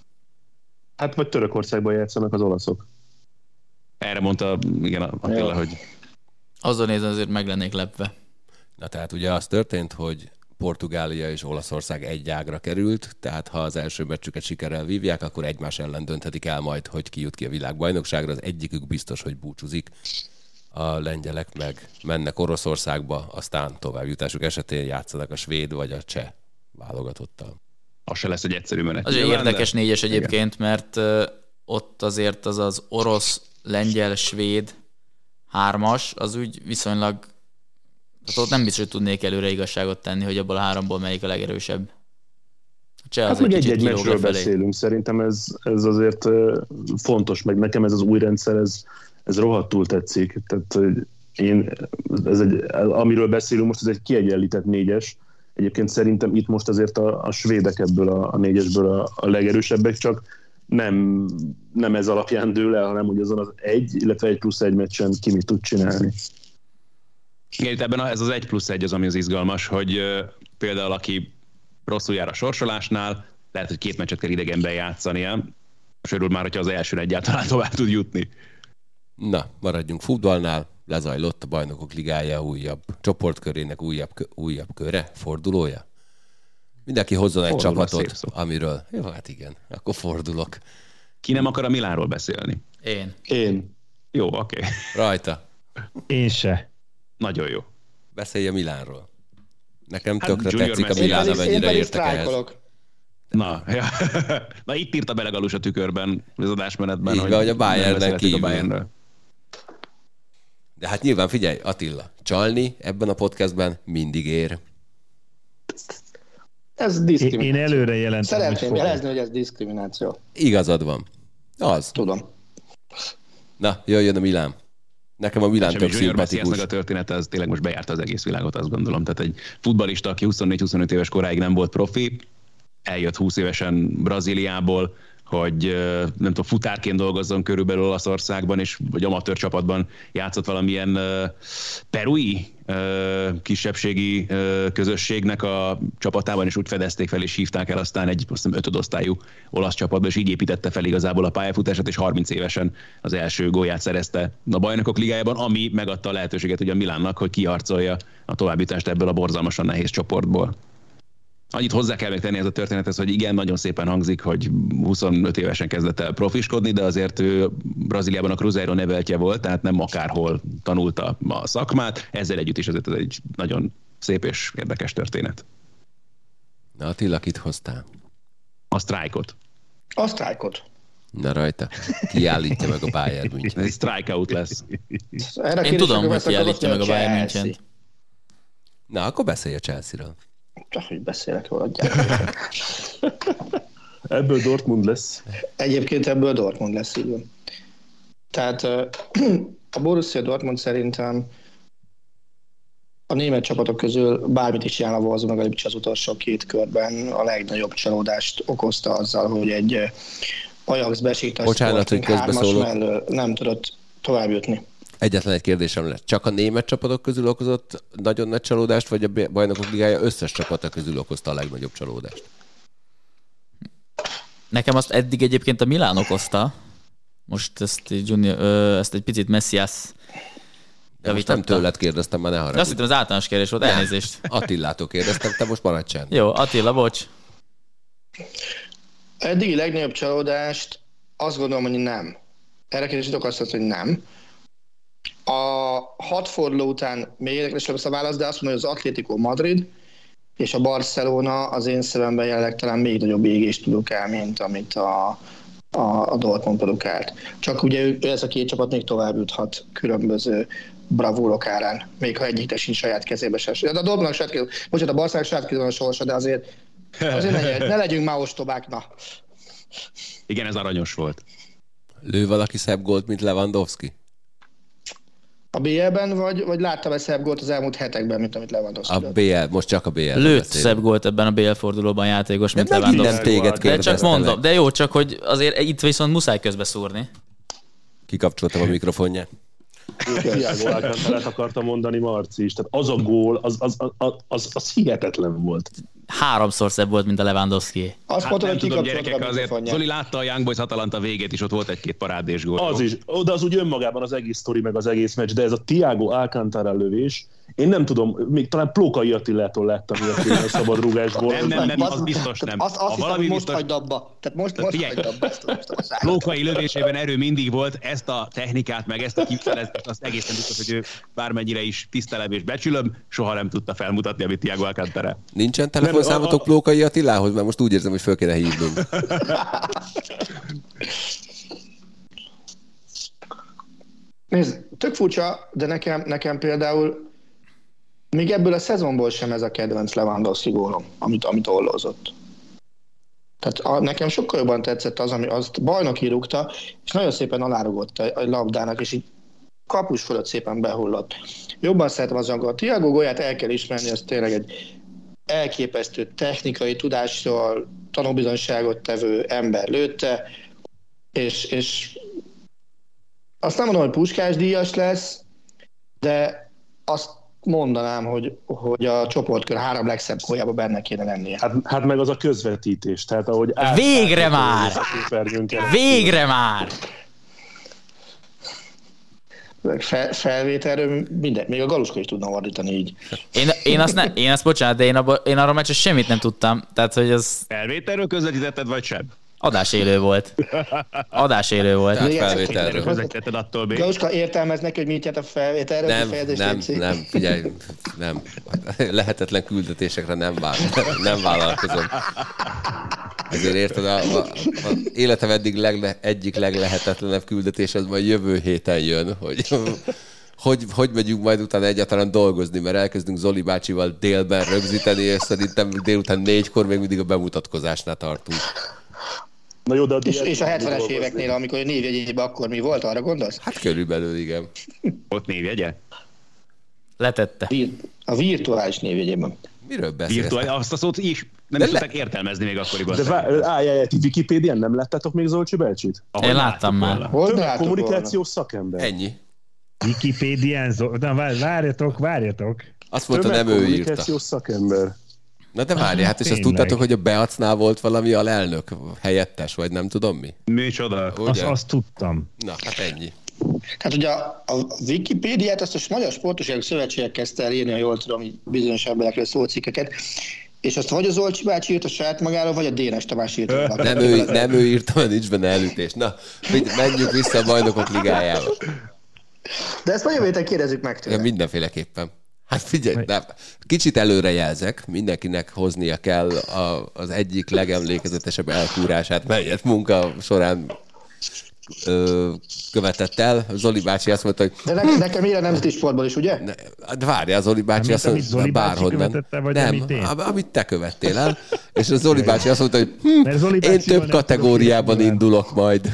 Hát vagy Törökországban játszanak az olaszok. Erre mondta, igen, Attila, Ja. hogy Azon nézve azért meg lennék lepve. na tehát ugye az történt, hogy Portugália és Olaszország egy ágra került, tehát ha az első meccsüket sikerrel vívják, akkor egymás ellen dönthetik el majd, hogy ki jut ki a világbajnokságra. Az egyikük biztos, hogy búcsúzik. A lengyelek meg mennek Oroszországba, aztán továbbjutásuk esetén játszanak a svéd vagy a cseh válogatottal. az se lesz egy egyszerű menet. Az egy Nyilván, érdekes de- négyes egyébként, mert uh, ott azért az az orosz, lengyel, svéd hármas, az úgy viszonylag, tehát ott nem biztos, hogy tudnék előre igazságot tenni, hogy abból a háromból melyik a legerősebb. A cseh Hát az egy meg kicsit egy-egy kilóg meccsről lefelé. beszélünk. Szerintem ez, ez azért ö, fontos, meg nekem ez az új rendszer, ez, ez rohadtul tetszik. Tehát hogy én, ez egy, amiről beszélünk most, ez egy kiegyenlített négyes. Egyébként szerintem itt most azért a, a svédek ebből a, a négyesből a, a legerősebbek, csak nem, nem ez alapján dől el, hanem hogy azon az egy, illetve egy plusz egy meccsen ki mit tud csinálni. Igen, itt ebben a, ez az egy plusz egy az, ami az izgalmas, hogy uh, például aki rosszul jár a sorsolásnál, lehet, hogy két meccset kell idegenben játszania, sőt már, hogyha az elsőn egyáltalán tovább tud jutni. Na, maradjunk futballnál. Lezajlott a Bajnokok Ligája újabb csoportkörének újabb, újabb köre, fordulója. Mindenki hozzon egy Fordul, a csapatot, szép szó. amiről... Jó, hát igen, akkor fordulok. Ki nem akar a Milánról beszélni? Én. Én. Jó, oké. Okay. Rajta. Én se. Nagyon jó. Beszélj a Milánról. Nekem Hát tökre Junior tetszik a Messi. Én Milán, pedig, én amennyire pedig értek ehhez. sztrájkolok. Na, ja. Na itt írta bele Galus a tükörben, az adásmenetben, Így van, hogy a Bayernen nem beszéltük kívül. a Bayernről. De hát nyilván figyelj, Attila, csalni ebben a podcastben mindig ér. Ez Én, diszkrimináció. én előre jelentem, hogy Szeretném fogok. jelezni, hogy ez diszkrimináció. Igazad van. Az. Tudom. Na, jöjjön a Milán. Nekem a Milán Semmi tök Junior Messiasnak szimpatikus. a története, az tényleg most bejárta az egész világot, azt gondolom. Tehát egy futballista, aki huszonnégy-huszonöt éves koráig nem volt profi, eljött húsz évesen Brazíliából, hogy nem tudom, futárként dolgozzon körülbelül Olaszországban, és vagy amatőr csapatban játszott valamilyen uh, perui uh, kisebbségi uh, közösségnek a csapatában, és úgy fedezték fel, és hívták el aztán egy azt hiszem, ötödosztályú olasz csapatba, és így építette fel igazából a pályafutását, és harminc évesen az első gólját szerezte a Bajnokok Ligájában, ami megadta a lehetőséget ugye a Milánnak, hogy kiharcolja a továbbjutást ebből a borzalmasan nehéz csoportból. Annyit hozzá kell még tenni ez a történethez, hogy igen, nagyon szépen hangzik, hogy huszonöt évesen kezdett el profiskodni, de azért ő Brazíliában a Cruzeiro neveltje volt, tehát nem akárhol tanulta a szakmát, ezzel együtt is azért ez egy nagyon szép és érdekes történet. Na, Attila, kit hoztál? A sztrájkot. A sztrájkot. Na rajta. Kiállítja meg a Bayern München. Ez egy strikeout lesz. Erre Én tudom, hogy kérdésre kiállítja meg a válaszolni, Bayern Chelsea. München. Na, akkor beszélj a Chelsea-ről. Csak hogy beszélek róla, gyerek. Ebből Dortmund lesz. Egyébként ebből Dortmund lesz, így van. Tehát ö, a Borussia Dortmund szerintem a német csapatok közül bármit is csinálna volna, meg az utolsó két körben a legnagyobb csalódást okozta azzal, hogy egy ö, Ajax Besiktas Bocsánat, hogy Sporting hármas közbeszólok. mellől nem tudott tovább jutni. Egyetlen egy kérdésem lett. Csak a német csapatok közül okozott nagyon nagy csalódást, vagy a Bajnokok Ligája összes csapata közül okozta a legnagyobb csalódást? Nekem azt eddig egyébként a Milán okozta. Most ezt, junior, ö, ezt egy picit Messias javította. Nem tőled kérdeztem, már ne haragudj. Azt hittem, az általános kérdés volt, elnézést. Attilától kérdeztem, te most maradj csend. Jó, Attila, bocs. Eddigi legnagyobb csalódást azt gondolom, hogy nem. Erre kérdésítok azt, hogy nem. A hat forduló után még érdekes lesz a válasz, de azt mondom, hogy az Atlético Madrid és a Barcelona az én szememben jelenleg talán még nagyobb égést produkál, mint amit a, a, a Dortmund produkált. Csak ugye ő, ez a két csapat még tovább juthat különböző bravúrok árán, még ha egyik sincs saját kezébe se. De a Dortmundnak saját kezébe, bocsánat, a Barcelona saját kezébe a sorsa, de azért, azért ne, ne legyünk már ostobák, na. Igen, ez aranyos volt. Lő valaki szebb gólt, mint Lewandowski? A bé el-ben, vagy, vagy láttam egy szebb gólt az elmúlt hetekben, mint amit Lewandowski? A bé el, most csak a bé el. Lőtt szebb gólt ebben a bé el fordulóban játékos, mint Lewandowski. Nem téged de csak mondom, meg. de jó, csak hogy azért itt viszont muszáj közbe szúrni. Kikapcsoltam a mikrofonját. Thiago Alcántarát akarta mondani Marci is. Tehát az a gól, az, az, az, az, az hihetetlen volt. Háromszor szebb volt, mint a Lewandowski. Azt Hát mondta, nem hogy tudom, kikapcsolta gyerekek, a azért mikrofonját. Zoli látta a Young Boys Atalanta végét is, ott volt egy-két parádés gól. Az is, de az úgy önmagában az egész sztori, meg az egész meccs, de ez a Thiago Alcántara lövés, én nem tudom, még talán Plókai Attilától láttam ilyet, a szabadrúgás gól. Nem, nem, nem, Az- az biztos nem. Azt, azt Ha hiszem, valami hogy most biztos- hagyd abba. Tehát most, Tehát most figyelj. hagyd abba. Ezt, ezt, ezt, ezt, Plókai lövésében erő mindig volt, ezt a technikát, meg ezt a kivitelezést, azt egészen biztos, hogy ő bármennyire is tisztelem és becsülöm, soha nem tudta felmutatni, amit Thiago Alcántara. Nincsen telefonszámotok Plókai Attilához, mert most úgy érzem, hogy föl kéne hívnunk. Nézd, tök furcsa, de nekem, nekem például még ebből a szezonból sem ez a kedvenc Lewandowski gólom, amit, amit ollózott. Tehát a, nekem sokkal jobban tetszett az, ami azt bajnoki rúgta, és nagyon szépen alárugott a, a labdának, és így kapus fölött szépen behullott. Jobban szeretem az angolt. Thiago gólját el kell ismerni, az tényleg egy elképesztő technikai tudásról tanúbizonyságot tevő ember lőtte, és, és azt nem mondom, hogy Puskás díjas lesz, de azt mondanám, hogy, hogy a csoportkör három legszebb góljában benne kéne lennie. Hát, hát meg az a közvetítés, tehát ahogy... át- Végre át- már! a képernyőn keresztül. Végre már! Fel, felvételről minden, még a Galuska is tudna ordítani így. Én, én azt ne, én azt bocsánat, de én, abba, én arról meccsen semmit nem tudtam. Tehát, hogy az Felvételről közvetítetted, vagy sem? adásélő volt. Adásélő volt. Tehát Igen, felvételről. Közvetítetted attól még. Galuska értelmez neki, hogy mit jelent a felvételről, Nem, kifejezés nem, létszik. nem, figyelj, nem. Lehetetlen küldetésekre nem, vál, nem vállalkozom. Ezért érted, a, a, a életem eddig legle, egyik leglehetetlenebb küldetés, az majd jövő héten jön, hogy, hogy hogy megyünk majd utána egyáltalán dolgozni, mert elkezdünk Zoli bácsival délben rögzíteni, és szerintem délután négykor még mindig a bemutatkozásnál tartunk. Na jó, de a És, diák- és a hetvenes dolgozni. éveknél, amikor a névjegyében akkor mi volt, arra gondolsz? Hát körülbelül igen. Ott névjegye? Letette. Vir- A virtuális névjegyében. Miről beszélsz? Virtuális, azt a szót is nem De is le- tudták értelmezni még akkoriban. De vá- állj, állj, ti Wikipédián nem láttátok még Zolcsi Belcsit? Ahogy Én láttam láttuk már. volna. Hol Több láttuk volna? kommunikációs szakember. Ennyi. Wikipédián, zo- na, vár- várjatok, várjatok. Azt mondta, nem ő írta. kommunikációs szakember. Na de várj, hát és azt Tényleg. tudtátok, hogy a Beacnál volt valami alelnök helyettes, vagy nem tudom mi? Micsoda. Azt, Ugye? azt tudtam. Na, hát ennyi. Hát ugye a, a Wikipédiát azt a Magyar Sportosságok Szövetségek kezdte el írni, ha jól tudom, így bizonyos emberekről szóló cikkeket, és azt vagy az Olcsi bácsi írt a saját magáról, vagy a Dénes Tamás írt. valaki. Nem ő, nem ő írta, mert nincs benne elütés. Na, figy- menjünk vissza a bajnokok ligájába. De ezt majd jövő héten kérdezzük meg tőle. Ja, mindenféleképpen. Hát figyelj, nem. Kicsit előre jelzek, mindenkinek hoznia kell a, az egyik legemlékezetesebb elkúrását, melyet munka során ö, követett el. Zoli bácsi azt mondta, hogy De ne, nekem ére nemzeti sportból is, ugye? ne, de várjál, Zoli bácsi Nem, azt mint mondta, amit Zoli bácsi bárhonnan. követett el, vagy Nem, amit én? am- amit te követtél el. És a Zoli bácsi azt mondta, hogy hm, Mert Zoli én bácsival több nem kategóriában tudok indulok majd.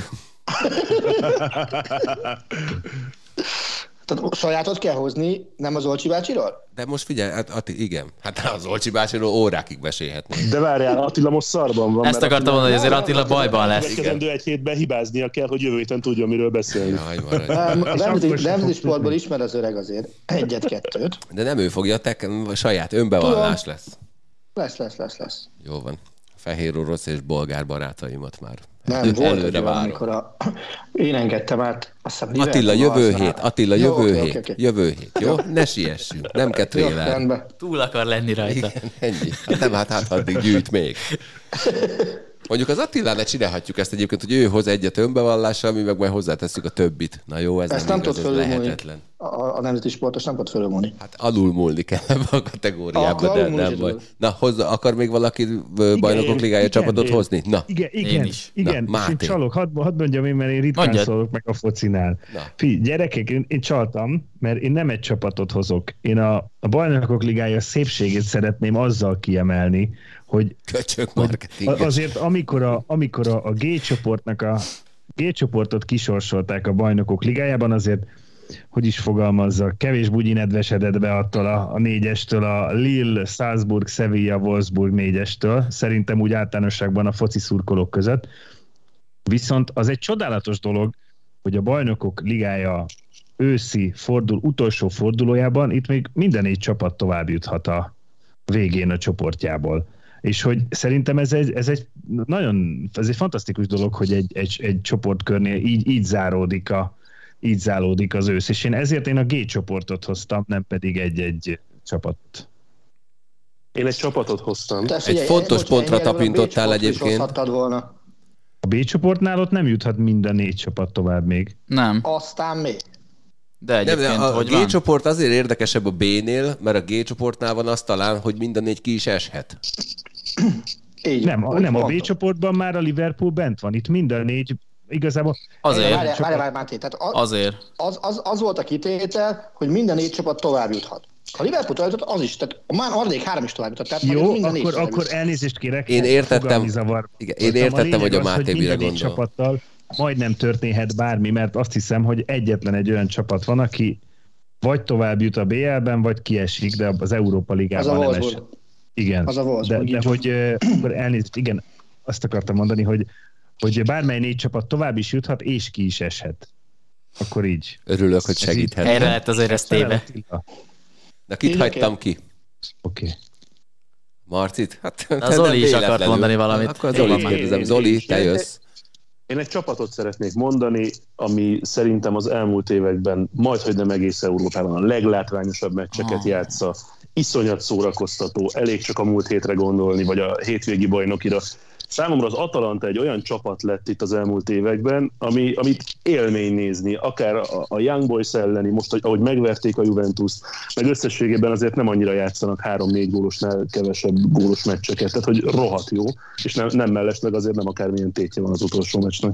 Tehát sajátot kell hozni, nem az Olcsi bácsiról? De most figyelj, hát Ati, igen. Hát az Olcsi bácsiról órákig mesélhetnék. De várjál, Attila most szarban van. Ezt mert akartam mondani, hogy azért Attila bajban lesz. Következendő egy hétben hibáznia kell, hogy jövő héten tudjon, miről beszélni. Jaj, maradj. Nem, a És nemzeti, akkor sem nemzeti fog sportból tudni. ismer az öreg azért. Egyet-kettőt. De nem ő fogja, te saját önbevallás lesz. Lesz, lesz, lesz, lesz. Jó van. fehér orosz és bolgár barátaimat már. Nem, volt előre egy olyan, várom. amikor a... én engedtem át, azt hiszem, Attila, Liverpool, jövő Arsenal. hét, Attila, Jó, jövő oké, hét, oké, oké. jövő hét, jó? Ne siessünk, nem kell Jó, tréler. rendben. Túl akar lenni rajta. Igen, ennyi. Hát nem, hát, hát addig gyűjt még. Mondjuk az Attilánál csinálhatjuk ezt egyébként, hogy ő hoz egyet önbevallással, mi meg majd hozzátesszük a többit. Na jó, ez Ezt nem, nem igaz, tud ez fölülmúlni. lehetetlen. A, a nemzeti sportos nem tud fölülmúlni. Hát alulmúlni kell ebbe a kategóriába, Akkor de alulmúlni nem is baj. tudod. Na, hozza, akar még valaki ö, bajnokok Igen, ligája igen, csapatot én- hozni? Na, Igen, igen, is. igen. Na, És én Máté. csalok, hadd, hadd mondjam én, mert én ritkán Mondjad. szólok meg a focinál. Na. Fi, gyerekek, én, én csaltam, mert én nem egy csapatot hozok. Én a, a bajnokok ligája szépségét szeretném azzal kiemelni, hogy köcsög hogy marketing. azért amikor a, amikor a, a G csoportnak a G csoportot kisorsolták a bajnokok ligájában, azért hogy is fogalmazza, kevés bugyi nedvesedett be attól a, a négyestől, a Lille, Salzburg, Sevilla, Wolfsburg négyestől, szerintem úgy általánosságban a foci szurkolók között. Viszont az egy csodálatos dolog, hogy a bajnokok ligája őszi fordul, utolsó fordulójában itt még minden négy csapat tovább juthat a végén a csoportjából. És hogy szerintem ez egy, ez egy nagyon, ez egy fantasztikus dolog, hogy egy, egy, egy csoportkörnél így, így záródik a így zálódik az ősz, és én ezért én a G csoportot hoztam, nem pedig egy-egy csapat. Én egy csapatot hoztam. De figyelj, fontos bocsánat, pontra én jelölve tapintottál B csoportot is egyébként. hozhattad volna. A B csoportnál ott nem juthat mind a négy csapat tovább még. Nem, Aztán még. de Nem, egyébként de a hogy G van? csoport azért érdekesebb a B-nél, mert a G csoportnál van az talán, hogy mind a négy ki is eshet. Így, Nem, a, úgy nem a B mondom. csoportban már a Liverpool bent van, itt mind a négy, igazából Azért, Várjál, várjál, várjál, Máté, tehát az, azért. az, az, az volt a kitétel, hogy minden négy csapat tovább juthat. Ha Liverpool tovább jutott, az is, tehát a már harmadik három is tovább jutott. Tehát jó, minden négy akkor, tovább akkor jutott. elnézést kérek. Én hát értettem. fogalmi zavar. Igen, én voltam. értettem, lényeg hogy a az, Máté mire minden négy gondol. csapattal majdnem történhet bármi, mert azt hiszem, hogy egyetlen egy olyan csapat van, aki vagy tovább jut a bé el-ben, vagy kiesik, de az Európa Az a Ligában nem esett. Wolfsburg. Igen, Az a Wolfsburg, de, de így hogy ö, akkor elnézést, igen, azt akartam mondani, hogy, hogy bármely négy csapat tovább is juthat, és ki is eshet. Akkor így. Örülök, hogy így- segíthettem. Helyre lett azért ez téve. Attila. Na, kit Így hagytam oké. ki? Oké. Okay. Marcit? Hát, Az Zoli is akart mondani valamit. Akkor Zoli Én- kérdezem. én- Zoli, én- te én- jössz. Én egy csapatot szeretnék mondani, ami szerintem az elmúlt években majdhogy nem egész Európában a leglátványosabb meccseket játsza. Iszonyat szórakoztató, elég csak a múlt hétre gondolni, vagy a hétvégi bajnokira. Számomra az Atalanta egy olyan csapat lett itt az elmúlt években, ami, amit élmény nézni, akár a, a Young Boys elleni, most ahogy megverték a Juventus, meg összességében azért nem annyira játszanak három-négy gólosnál kevesebb gólos meccseket, tehát hogy rohadt jó, és nem, nem mellesleg azért nem akármilyen tétje van az utolsó meccsnek.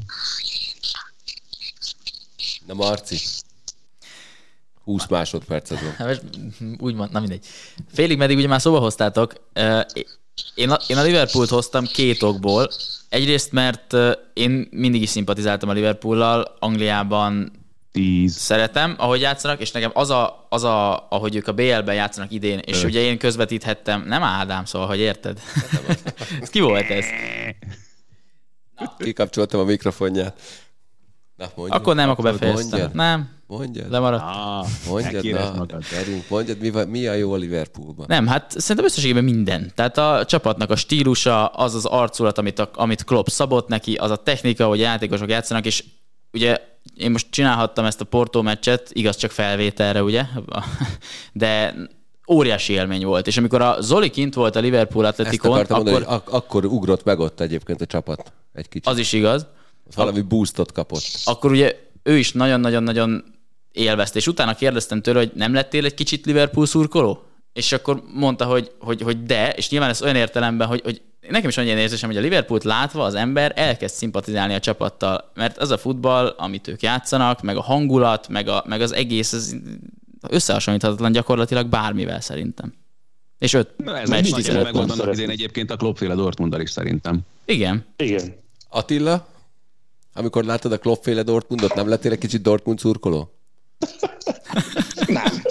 Na, Marci. húsz másodperced van. Hát most úgy mond, na mindegy. Félig meddig ugye már szóba hoztátok. Ö, Én a, én a Liverpoolt hoztam két okból. Egyrészt, mert ö, én mindig is szimpatizáltam a Liverpoollal, Angliában Tíz. szeretem, ahogy játszanak, és nekem az, a, az a, ahogy ők a bé el-ben játszanak idén, és Ö. ugye én közvetíthettem, nem Ádám, szóval, hogy érted? Ez ki volt ez? Kikapcsoltam a mikrofonját. Na, mondjad. Akkor nem, akkor befejeztem. Mondjad. Nem, Mondjad. lemaradt. Ah, Mondjad, megkérdez na, magad. gyerünk, mondjad, mi, van- mi a jó a Liverpoolban? Nem, hát szerintem összességében minden. Tehát a csapatnak a stílusa, az az arculat, amit, a, amit Klopp szabott neki, az a technika, hogy játékosok játszanak, és ugye én most csinálhattam ezt a Porto meccset, igaz csak felvételre, ugye? De óriási élmény volt. És amikor a Zoli kint volt a Liverpool Ezt Atleticon, akartam akkor mondani, hogy ak- akkor ugrott meg ott egyébként a csapat egy kicsit. az is igaz, Valami boostot kapott. akkor ugye ő is nagyon-nagyon-nagyon élvezte, és utána kérdeztem tőle, hogy nem lettél egy kicsit Liverpool szurkoló? És akkor mondta, hogy, hogy, hogy de, és nyilván ez olyan értelemben, hogy, hogy nekem is olyan érzésem, hogy a Liverpoolt látva az ember elkezd szimpatizálni a csapattal, mert az a futball, amit ők játszanak, meg a hangulat, meg, a, meg az egész, ez összehasonlíthatatlan gyakorlatilag bármivel szerintem. És öt Na, ez meccs nagyjából tizenöt megvan pont. annak idén egyébként a Klopp-féle Dortmunddal is szerintem. Igen. Igen. Attila, amikor láttad a Klopp-féle Dortmundot, nem lettél egy kicsit Dortmund szurkoló? Nem.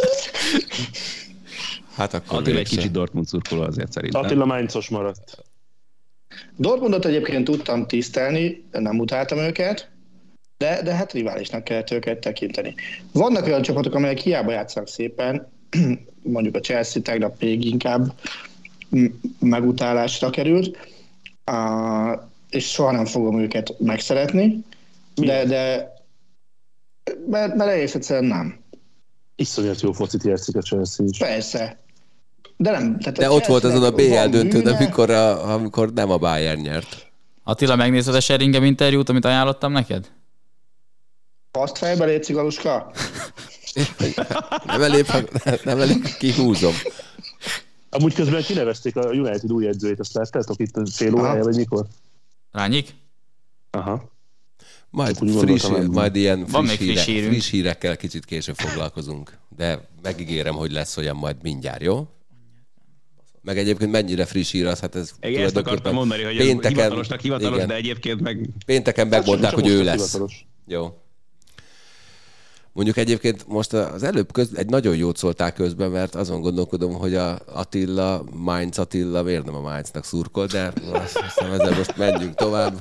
Hát akkor Attila egy mégsem. kicsit Dortmund szurkoló azért szerintem. Attila Mainzos maradt. Dortmundot egyébként tudtam tisztelni, nem utáltam őket, de, de hát riválisnak kellett őket tekinteni. Vannak olyan csapatok, amelyek hiába játszanak szépen, mondjuk a Chelsea tegnap még inkább m- megutálásra került. Uh, és soha nem fogom őket megszeretni, de, de mert, mert egész egyszerűen nem. Iszonyat jó focit játszik a Chelsea is. Persze. De nem. Tehát de ott volt azon a bé el döntőn, amikor, a, amikor nem a Bayern nyert. Attila, megnézed a Sheringham interjút, amit ajánlottam neked? Azt fejbe légy, Cigaluska? nem elég, nem elég kihúzom. Amúgy közben kinevezték a United új edzőjét, azt láttátok itt a fél órája, vagy mikor? Rányik? Aha. Majd, friss, majd ilyen Van friss, még friss, híre, friss hírekkel kicsit később foglalkozunk. De megígérem, hogy lesz olyan majd mindjárt, jó? Meg egyébként mennyire friss hír az, hát ez igen, ezt akartam mondani, hogy pénteken, hivatalosnak hivatalos, igen, de egyébként meg... Pénteken megmondták, hogy ő lesz. Hivatalos. Jó. Mondjuk egyébként most az előbb köz, egy nagyon jót szóltál közben, mert azon gondolkodom, hogy a Attila, Mainz Attila miért nem a Mainznak szurkol, de azt hiszem ezzel most menjünk tovább.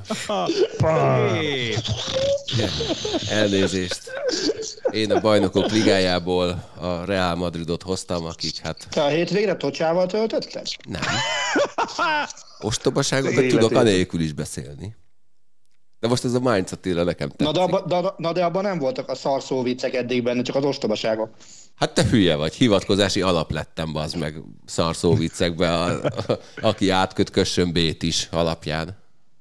Igen, elnézést. Én a Bajnokok Ligájából a Real Madridot hoztam, akik hát... Te a hétvégre tocsával töltötted? Nem. Ostobaságokat tudok anélkül is beszélni. De most ez a Mainz Attila nekem tetszik. Na de, abba, de, na de abban nem voltak a szarszó viccek eddig benne, csak az ostobaságok. Hát te hülye vagy, hivatkozási alap lettem, bazd meg szarszó viccekbe, a, a, aki átköt kössön B-t is alapján.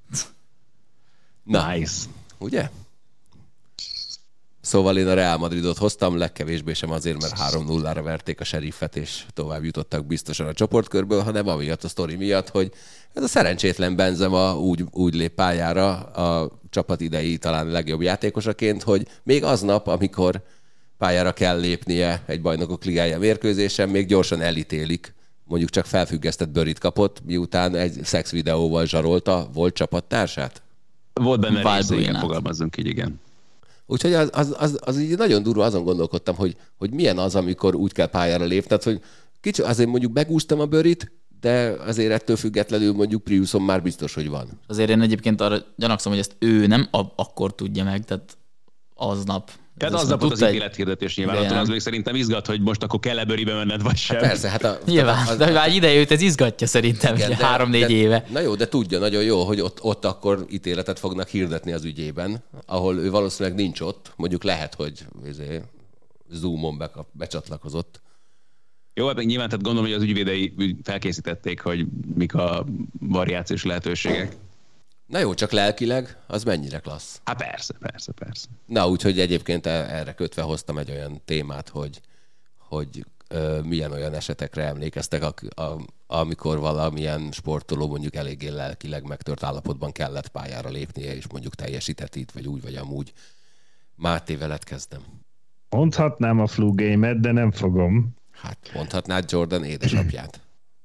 Na, nice. Ugye? Szóval én a Real Madridot hoztam, legkevésbé sem azért, mert három nullára verték a Sheriffet, és tovább jutottak biztosan a csoportkörből, hanem amiatt a sztori miatt, hogy ez a szerencsétlen Benzema úgy, úgy lép pályára a csapat idei talán legjobb játékosaként, hogy még aznap, amikor pályára kell lépnie egy Bajnokok Ligája mérkőzésen, még gyorsan elítélik. Mondjuk csak felfüggesztett bőrit kapott, miután egy szex videóval zsarolta volt csapattársát. Volt benne része, igen, fogalmazzunk így, igen. Úgyhogy az, az, az, az így nagyon durva, azon gondolkodtam, hogy, hogy milyen az, amikor úgy kell pályára lépni. Tehát, hogy kicsit azért mondjuk megúsztam a bőrit, de azért ettől függetlenül mondjuk Priuson már biztos, hogy van. Azért én egyébként arra gyanakszom, hogy ezt ő nem ab- akkor tudja meg, tehát aznap. Tehát aznap volt az ítélethirdetés nyilván, az még szerintem izgat, hogy most akkor kell-e bőribe menned, vagy sem. Hát persze, hát a... Nyilván, az, de már idejött, ez izgatja szerintem, igen, három-négy éve. Na jó, de tudja nagyon jó, hogy ott, ott akkor ítéletet fognak hirdetni az ügyében, ahol ő valószínűleg nincs ott, mondjuk lehet, hogy Zoomon bekap, becsatlakozott. Jó, hát nyilván tehát gondolom, hogy az ügyvédei felkészítették, hogy mik a variációs lehetőségek. Na jó, csak lelkileg, az mennyire klassz. Hát persze, persze, persze. Na, úgyhogy egyébként erre kötve hoztam egy olyan témát, hogy, hogy ö, milyen olyan esetekre emlékeztek, a, a, amikor valamilyen sportoló mondjuk eléggé lelkileg megtört állapotban kellett pályára lépnie, és mondjuk teljesített itt, vagy úgy, vagy amúgy. Máté, veled kezdem. Mondhatnám a flu game-et, de nem fogom. Hát mondhatnád Jordan édesapját.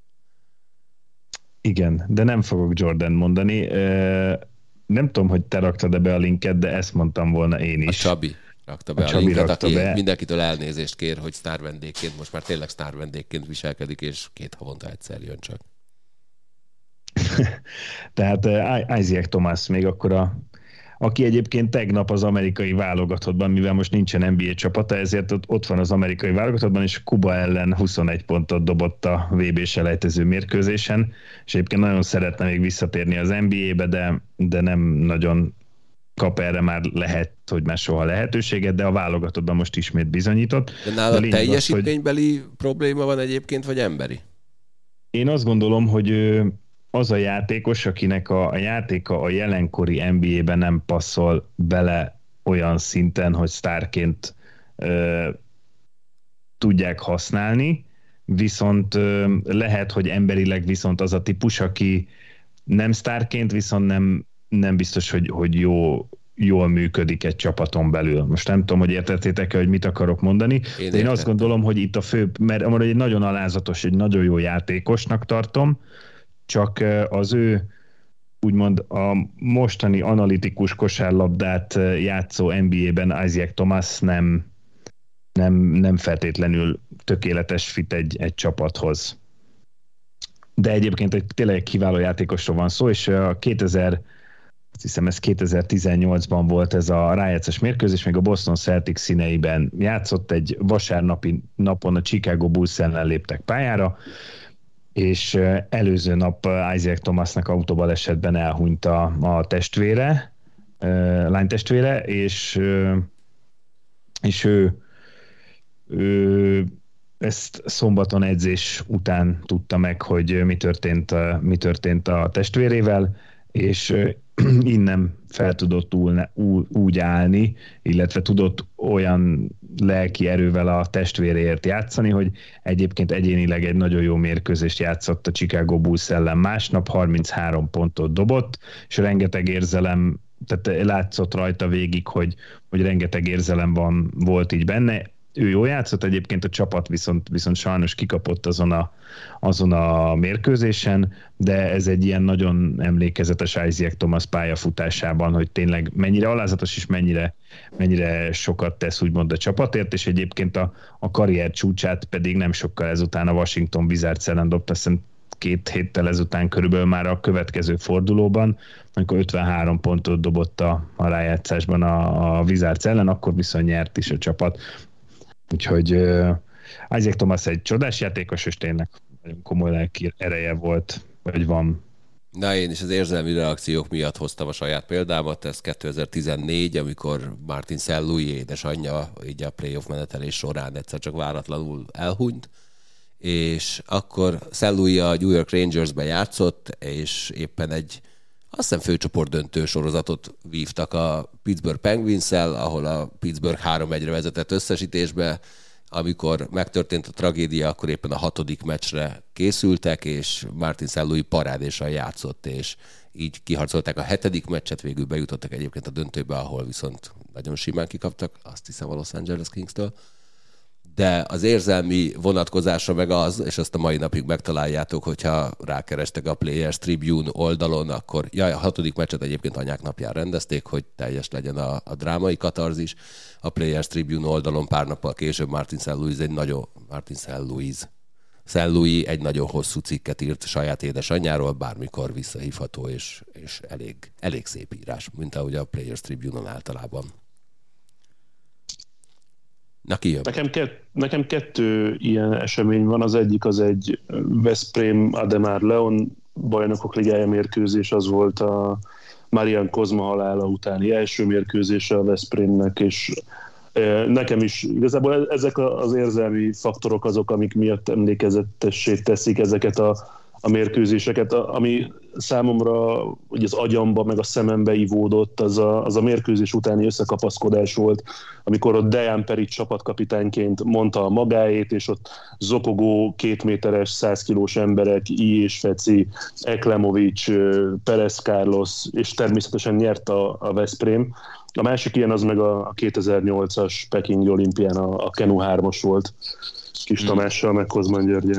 Igen, de nem fogok Jordan mondani. Nem tudom, hogy te raktad-e be a linket, de ezt mondtam volna én is. A Csabi rakta be a, a Csabi linket, rakta aki be. mindenkitől elnézést kér, hogy sztár vendégként, most már tényleg sztár vendégként viselkedik, és két havonta egyszer jön csak. Tehát uh, Isaac Thomas még akkor a aki egyébként tegnap az amerikai válogatottban, mivel most nincsen en bé á csapata, ezért ott, ott van az amerikai válogatottban, és Kuba ellen huszonegy pontot dobott a vé bé-selejtező mérkőzésen, és egyébként nagyon szeretne még visszatérni az en bé á-be, de, de nem nagyon kap erre már lehet, hogy már soha lehetőséget, de a válogatottban most ismét bizonyított. De nála teljesítménybeli az, hogy... probléma van egyébként, vagy emberi? Én azt gondolom, hogy az a játékos, akinek a, a játéka a jelenkori en bé á-ben nem passzol bele olyan szinten, hogy sztárként ö, tudják használni, viszont ö, lehet, hogy emberileg viszont az a típus, aki nem sztárként, viszont nem, nem biztos, hogy, hogy jó, jól működik egy csapaton belül. Most nem tudom, hogy értettétek-e, hogy mit akarok mondani, én de én azt gondolom, hogy itt a fő, mert amúgy egy nagyon alázatos, egy nagyon jó játékosnak tartom, csak az ő úgymond a mostani analitikus kosárlabdát játszó en bé á-ben Isaac Thomas nem, nem, nem feltétlenül tökéletes fit egy, egy csapathoz. De egyébként egy tényleg kiváló játékosról van szó, és a kétezer, azt hiszem ez kétezer-tizennyolcban volt ez a rájátszás mérkőzés, még a Boston Celtics színeiben játszott, egy vasárnapi napon a Chicago Bulls ellen léptek pályára, és előző nap Isaac Thomasnak autóbalesetben elhunyt a, a testvére, lánytestvére, és, és ő, ő ezt szombaton edzés után tudta meg, hogy mi történt, mi történt a testvérével, és innen fel tudott úgy állni, illetve tudott olyan lelki erővel a testvéréért játszani, hogy egyébként egyénileg egy nagyon jó mérkőzést játszott a Chicago Bulls ellen másnap, harminchárom pontot dobott, és rengeteg érzelem, tehát látszott rajta végig, hogy, hogy rengeteg érzelem van, volt így benne. Ő jól játszott, egyébként a csapat viszont, viszont sajnos kikapott azon a, azon a mérkőzésen, de ez egy ilyen nagyon emlékezetes Isaac Thomas pályafutásában, hogy tényleg mennyire alázatos és mennyire, mennyire sokat tesz úgymond a csapatért, és egyébként a, a karrier csúcsát pedig nem sokkal ezután a Washington Wizards ellen dobta, aztán két héttel ezután körülbelül már a következő fordulóban, amikor ötvenhárom pontot dobott a, a rájátszásban a, a Wizards ellen, akkor viszont nyert is a csapat. Úgyhogy uh, Isaac Thomas egy csodás játékos, és tényleg nagyon komoly lelki ereje volt, vagy van. Na, én is az érzelmi reakciók miatt hoztam a saját példámat, ez kétezer-tizennégy, amikor Martin Saint Louis édesanyja így a playoff menetelés során egyszer csak váratlanul elhunyt, és akkor Saint Louis a New York Rangersben játszott, és éppen egy azt hiszem főcsoport döntő sorozatot vívtak a Pittsburgh Penguins-szel, ahol a Pittsburgh három egyre vezetett összesítésbe. Amikor megtörtént a tragédia, akkor éppen a hatodik meccsre készültek, és Martin Saint Louis parádéssal játszott, és így kiharcolták a hetedik meccset, végül bejutottak egyébként a döntőbe, ahol viszont nagyon simán kikaptak, azt hiszem a Los Angeles Kings-től. De az érzelmi vonatkozása meg az, és azt a mai napig megtaláljátok, hogyha rákerestek a Players Tribune oldalon, akkor jaj, a hatodik meccset egyébként anyák napján rendezték, hogy teljes legyen a, a drámai katarzis. A Players Tribune oldalon pár nappal később Martin Saint Louis egy nagyon, Martin Saint Louis, Saint Louis egy nagyon hosszú cikket írt saját édesanyjáról, bármikor visszahívható, és, és elég, elég szép írás, mint ahogy a Players Tribune-on általában. Na, ki jön? Nekem, kett, nekem kettő ilyen esemény van. Az egyik az egy Veszprém Ademar Leon bajnokok ligája mérkőzés, az volt a Marian Kozma halála utáni első mérkőzése a Veszprémnek, és nekem is igazából ezek az érzelmi faktorok azok, amik miatt emlékezetessé teszik ezeket a, a mérkőzéseket, ami számomra hogy az agyamba, meg a szemembe ivódott, az a, az a mérkőzés utáni összekapaszkodás volt, amikor ott Dejan Peric csapatkapitányként mondta a magáét, és ott zokogó kétméteres, száz kilós emberek, I. és Feci, Eklemovics, Perez Carlos, és természetesen nyert a, a Veszprém. A másik ilyen az meg a kétezer-nyolcas Pekingi olimpián a, a Kenu hármas volt, Kis hmm. Tamással, meg Kozman Györgyel.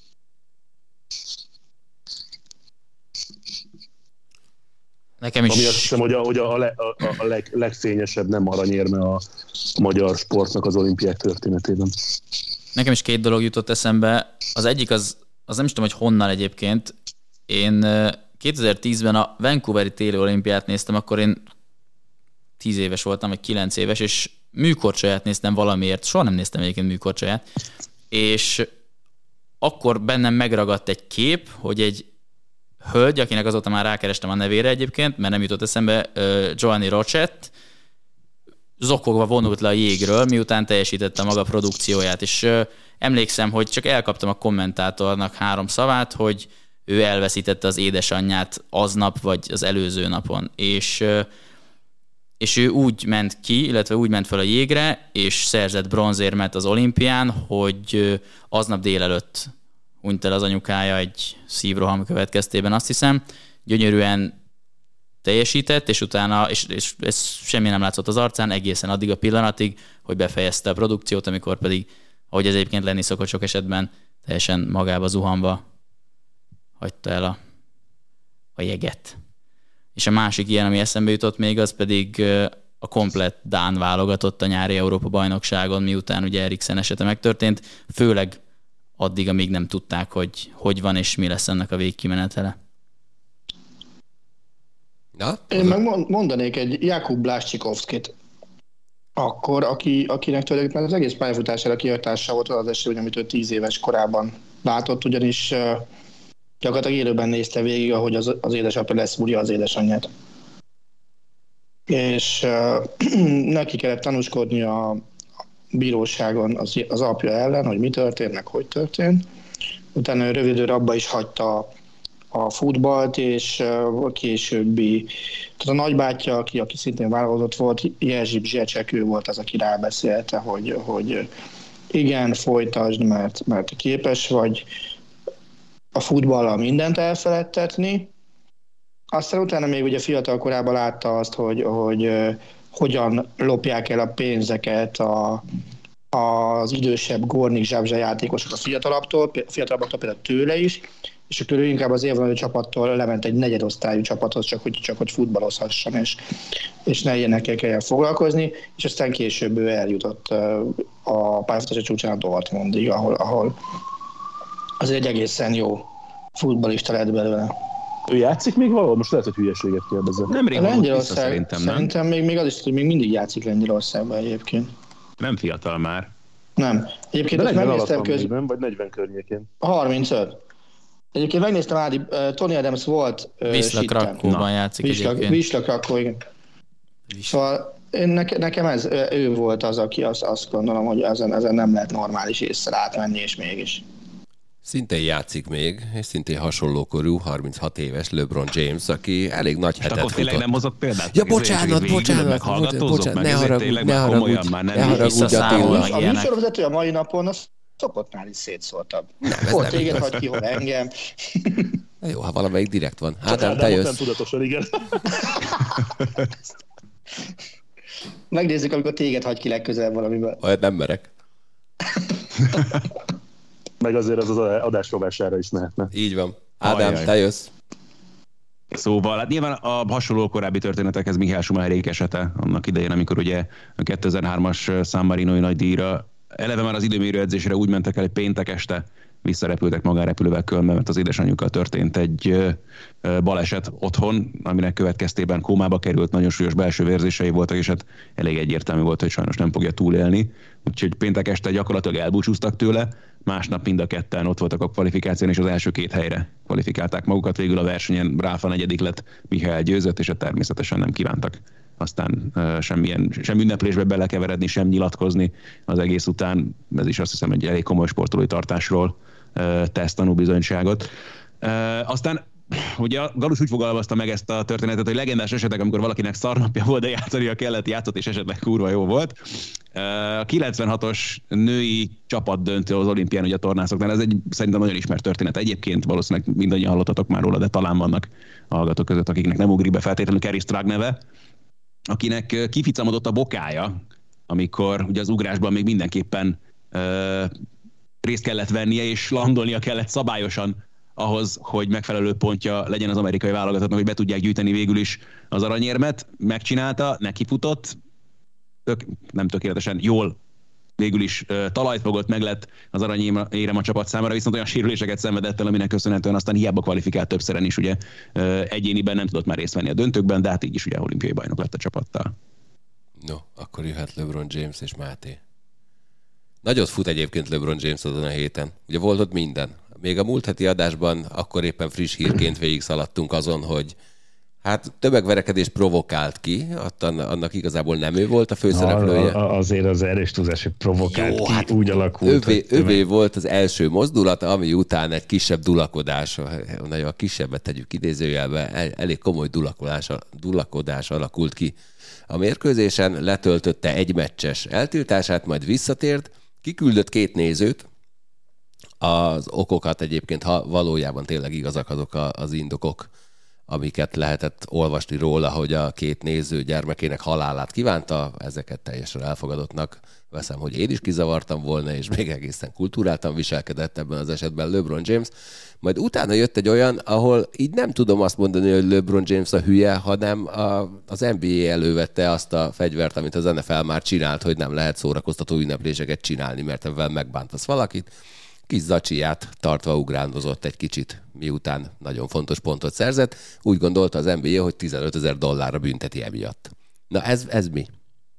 Nekem is... Ami azt hiszem, hogy a, hogy a, a, a leg, legfényesebb nem aranyérme a, a magyar sportnak az olimpiák történetében. Nekem is két dolog jutott eszembe. Az egyik az, az nem is tudom, hogy honnan egyébként. Én kétezer-tízben a Vancouveri téli olimpiát néztem, akkor én tíz éves voltam, vagy kilenc éves, és műkorcsolyát néztem valamiért. Soha nem néztem egyébként műkorcsolyát. És akkor bennem megragadt egy kép, hogy egy hölgy, akinek azóta már rákerestem a nevére egyébként, mert nem jutott eszembe, Joanny Rochette, zokogva vonult le a jégről, miután teljesítette maga produkcióját, és emlékszem, hogy csak elkaptam a kommentátornak három szavát, hogy ő elveszítette az édesanyját aznap, vagy az előző napon, és, és ő úgy ment ki, illetve úgy ment fel a jégre, és szerzett bronzérmet az olimpián, hogy aznap délelőtt hunyt el az anyukája egy szívroham következtében, azt hiszem. Gyönyörűen teljesített, és utána, és, és ez semmi nem látszott az arcán, egészen addig a pillanatig, hogy befejezte a produkciót, amikor pedig, ahogy ez egyébként lenni szokott sok esetben, teljesen magába zuhanva hagyta el a, a jeget. És a másik ilyen, ami eszembe jutott még, az pedig a komplett dán válogatott a nyári Európa-bajnokságon, miután ugye Eriksen esete megtörtént, főleg addig, amíg nem tudták, hogy hogy van és mi lesz ennek a végkimenetele. Na? Én meg mondanék egy Jakub Blaszcsikovszkit, akkor aki, akinek tulajdonképpen az egész pályafutására kihatása volt az esély, amit ő tíz éves korában látott, ugyanis uh, gyakorlatilag élőben nézte végig, ahogy az, az édesapja leszúrja az édesanyját. És uh, neki kellett tanúskodni a bíróságon az, az apja ellen, hogy mi történt, meg hogy történt. Utána ő rövidőre abba is hagyta a futballt, és a későbbi, tehát a nagybátyja, aki, aki szintén válogatott volt, Jerzy Bzsecek, ő volt az, aki rábeszélte, hogy, hogy igen, folytasd, mert, mert képes vagy a futballal mindent elfeledtetni. Aztán utána még ugye fiatal korában látta azt, hogy, hogy hogyan lopják el a pénzeket a, az idősebb Gornik Zsábzsa játékosok a fiatalabbtól, fiatalabbaktól például tőle is, és akkor ő inkább az élvonalú csapattól lement egy negyedosztályú csapathoz, csak hogy, csak hogy futballozhasson, és, és ne ilyenekkel kelljen foglalkozni, és aztán később ő eljutott a pályafutása csúcsán a Dortmundig, ahol, ahol azért egy egészen jó futballista lett belőle. Ő játszik még valahol? Most lehet, hogy hülyeséget kérdezem. Nemrég volt vissza szerintem, nem? Szerintem még, még az is, hogy még mindig játszik Lengyelországban egyébként. Nem fiatal már. Nem. Egyébként de azt megnéztem köz... köz... nem? Vagy negyven környékén. harmincöt. Egyébként megnéztem, Ádi, uh, Tony Adams volt uh, Wisla Krakóban játszik Wisla, egyébként. Wisla Krakó, igen. Szóval én, neke, nekem ez, ő volt az, aki azt, azt gondolom, hogy ezen, ezen nem lehet normális észre átmenni, és mégis. Szintén játszik még, és szintén hasonlókorú, harminchat éves LeBron James, aki elég nagy hetet futott. Akkor tényleg nem hozott példát? Ja, bocsánat, bocsánat, bocsánat, ne haragudj, ne haragudj, ne haragudj, Attila. A műsorvezető a mai napon az szokottnál is szétszóltabb. Hol téged hagy ki, hol engem. Jó, ha valamelyik direkt van. Csak Ádám, te jössz. nem tudatosan, igen. Megnézzük, amikor téged hagy ki legközelebb valamiből. Olyat nem merek. Meg azért az az adás rovására is mehetne. Így van. Ádám, Ajaj. te jössz. Szóval, hát nyilván a hasonló korábbi történetekhez Mihály Schumacherék esete annak idején, amikor ugye a kétezer-hármas San Marinoi nagy díjra eleve már az időmérő edzésre úgy mentek el, hogy péntek este visszarepültek magánrepülővel Kölnbe, mert az édesanyjukkal történt egy baleset otthon, aminek következtében kómába került, nagyon súlyos belső vérzései voltak, és hát elég egyértelmű volt, hogy sajnos nem fogja túlélni. Úgyhogy péntek este gyakorlatilag elbúcsúztak tőle, másnap mind a ketten ott voltak a kvalifikáción, és az első két helyre kvalifikálták magukat. Végül a versenyen Ráfa negyedik lett, Mihály győzött, és hát természetesen nem kívántak aztán uh, semmilyen, sem ünneplésbe belekeveredni, sem nyilatkozni az egész után. Ez is azt hiszem, egy elég komoly sportolói tartásról uh, tesz tanúbizonyságot. Uh, aztán ugye a Galus úgy fogalmazta meg ezt a történetet, hogy legendás esetek, amikor valakinek szarnapja volt, de játszania kellett, játszott, és esetleg kurva jó volt. A kilencvenhatos női csapatdöntő az olimpián, ugye a tornászoknál, ez egy szerintem nagyon ismert történet. Egyébként valószínűleg mindannyian hallottatok már róla, de talán vannak hallgatók között, akiknek nem ugrik be feltétlenül Kerry Strug neve, akinek kificamodott a bokája, amikor ugye az ugrásban még mindenképpen ö, részt kellett vennie, és landolnia kellett szabályosan ahhoz, hogy megfelelő pontja legyen az amerikai válogatottnak, hogy be tudják gyűjteni végül is az aranyérmet. Megcsinálta, nekifutott, tök, nem tökéletesen jól végül is uh, talajt fogott, meg lett az aranyérem a csapat számára, viszont olyan sérüléseket szenvedett el, aminek köszönhetően aztán hiába kvalifikált többszeren is, ugye uh, egyéniben nem tudott már részt venni a döntőkben, de hát így is ugye olimpiai bajnok lett a csapattal. No, akkor jöhet LeBron James és Máté. Nagyot fut egyébként LeBron James azon a héten. Ugye volt ott minden. Még a múlt heti adásban akkor éppen friss hírként végig szaladtunk azon, hogy hát tömegverekedést provokált ki, annak igazából nem ő volt a főszereplője. A, a, azért az erős tudás, hogy provokált Jó, ki, hát úgy alakult. Övé, övé volt az első mozdulat, ami után egy kisebb dulakodás, nagyon a kisebbet tegyük idézőjelbe, elég komoly dulakodás, dulakodás alakult ki a mérkőzésen, letöltötte egy meccses eltiltását, majd visszatért, kiküldött két nézőt, az okokat egyébként, ha valójában tényleg igazak azok az indokok, amiket lehetett olvasni róla, hogy a két néző gyermekének halálát kívánta, ezeket teljesen elfogadottnak veszem, hogy én is kizavartam volna, és még egészen kultúráltan viselkedett ebben az esetben LeBron James. Majd utána jött egy olyan, ahol így nem tudom azt mondani, hogy LeBron James a hülye, hanem a, az en bé á elővette azt a fegyvert, amit az en ef el már csinált, hogy nem lehet szórakoztató ünnepléseket csinálni, mert ebben megbántasz valakit. Kis zacsiját tartva ugrándozott egy kicsit, miután nagyon fontos pontot szerzett. Úgy gondolta az en bé á, hogy tizenötezer dollárra bünteti emiatt. Na ez, ez mi?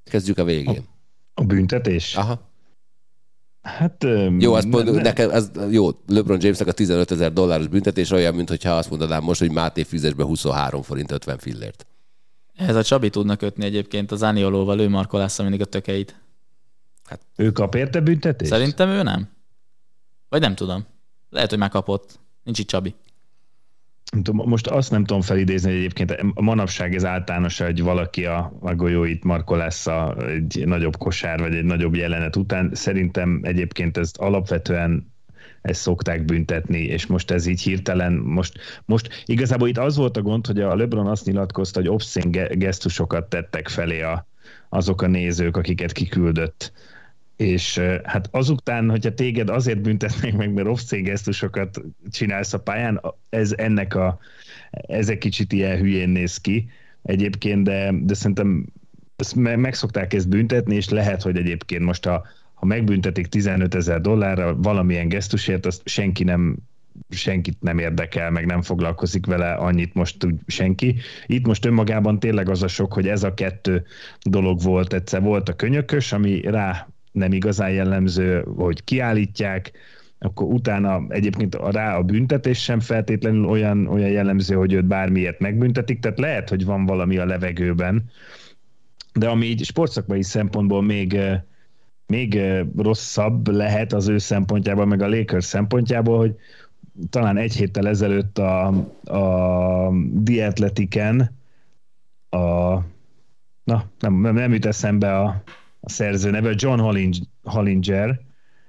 Kezdjük a végén. A, a büntetés? Aha. Hát... Jó, azt ne, ne. Neked, az, jó, LeBron Jamesnek a tizenötezer dolláros büntetés olyan, mintha azt mondanám most, hogy Máté fizes be huszonhárom forint ötven fillért. Ez a Csabi tudna kötni egyébként az Zaniolóval, ő markolásza mindig a tökeit. Hát, ő kap érte büntetést? Szerintem ő nem. Vagy nem tudom. Lehet, hogy megkapott. Nincs itt Csabi. Most azt nem tudom felidézni, hogy egyébként a manapság ez általános, hogy valaki a, a golyóit markolásza egy nagyobb kosár, vagy egy nagyobb jelenet után. Szerintem egyébként ezt alapvetően ezt szokták büntetni, és most ez így hirtelen, most, most igazából itt az volt a gond, hogy a LeBron azt nyilatkozta, hogy obszén gesztusokat tettek felé a, azok a nézők, akiket kiküldött. És hát azután, hogyha téged azért büntetnék meg, mert obszén gesztusokat csinálsz a pályán, ez ennek a, ez egy kicsit ilyen hülyén néz ki egyébként, de, de szerintem ezt meg szokták ezt büntetni, és lehet, hogy egyébként most a ha megbüntetik tizenötezer dollárra valamilyen gesztusért, azt senki nem, senkit nem érdekel, meg nem foglalkozik vele annyit most úgy senki. Itt most önmagában tényleg az a sok, hogy ez a kettő dolog volt. Egyszer volt a könyökös, ami rá nem igazán jellemző, hogy kiállítják, akkor utána egyébként rá a büntetés sem feltétlenül olyan, olyan jellemző, hogy őt bármiért megbüntetik, tehát lehet, hogy van valami a levegőben, de ami így sportszakmai szempontból még még rosszabb lehet az ő szempontjából, meg a Lakers szempontjából, hogy talán egy héttel ezelőtt a, a The Athletic-en a, na, nem, nem jut eszembe a, a szerző neve, John Hollinger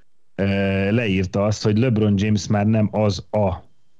leírta azt, hogy LeBron James már nem az a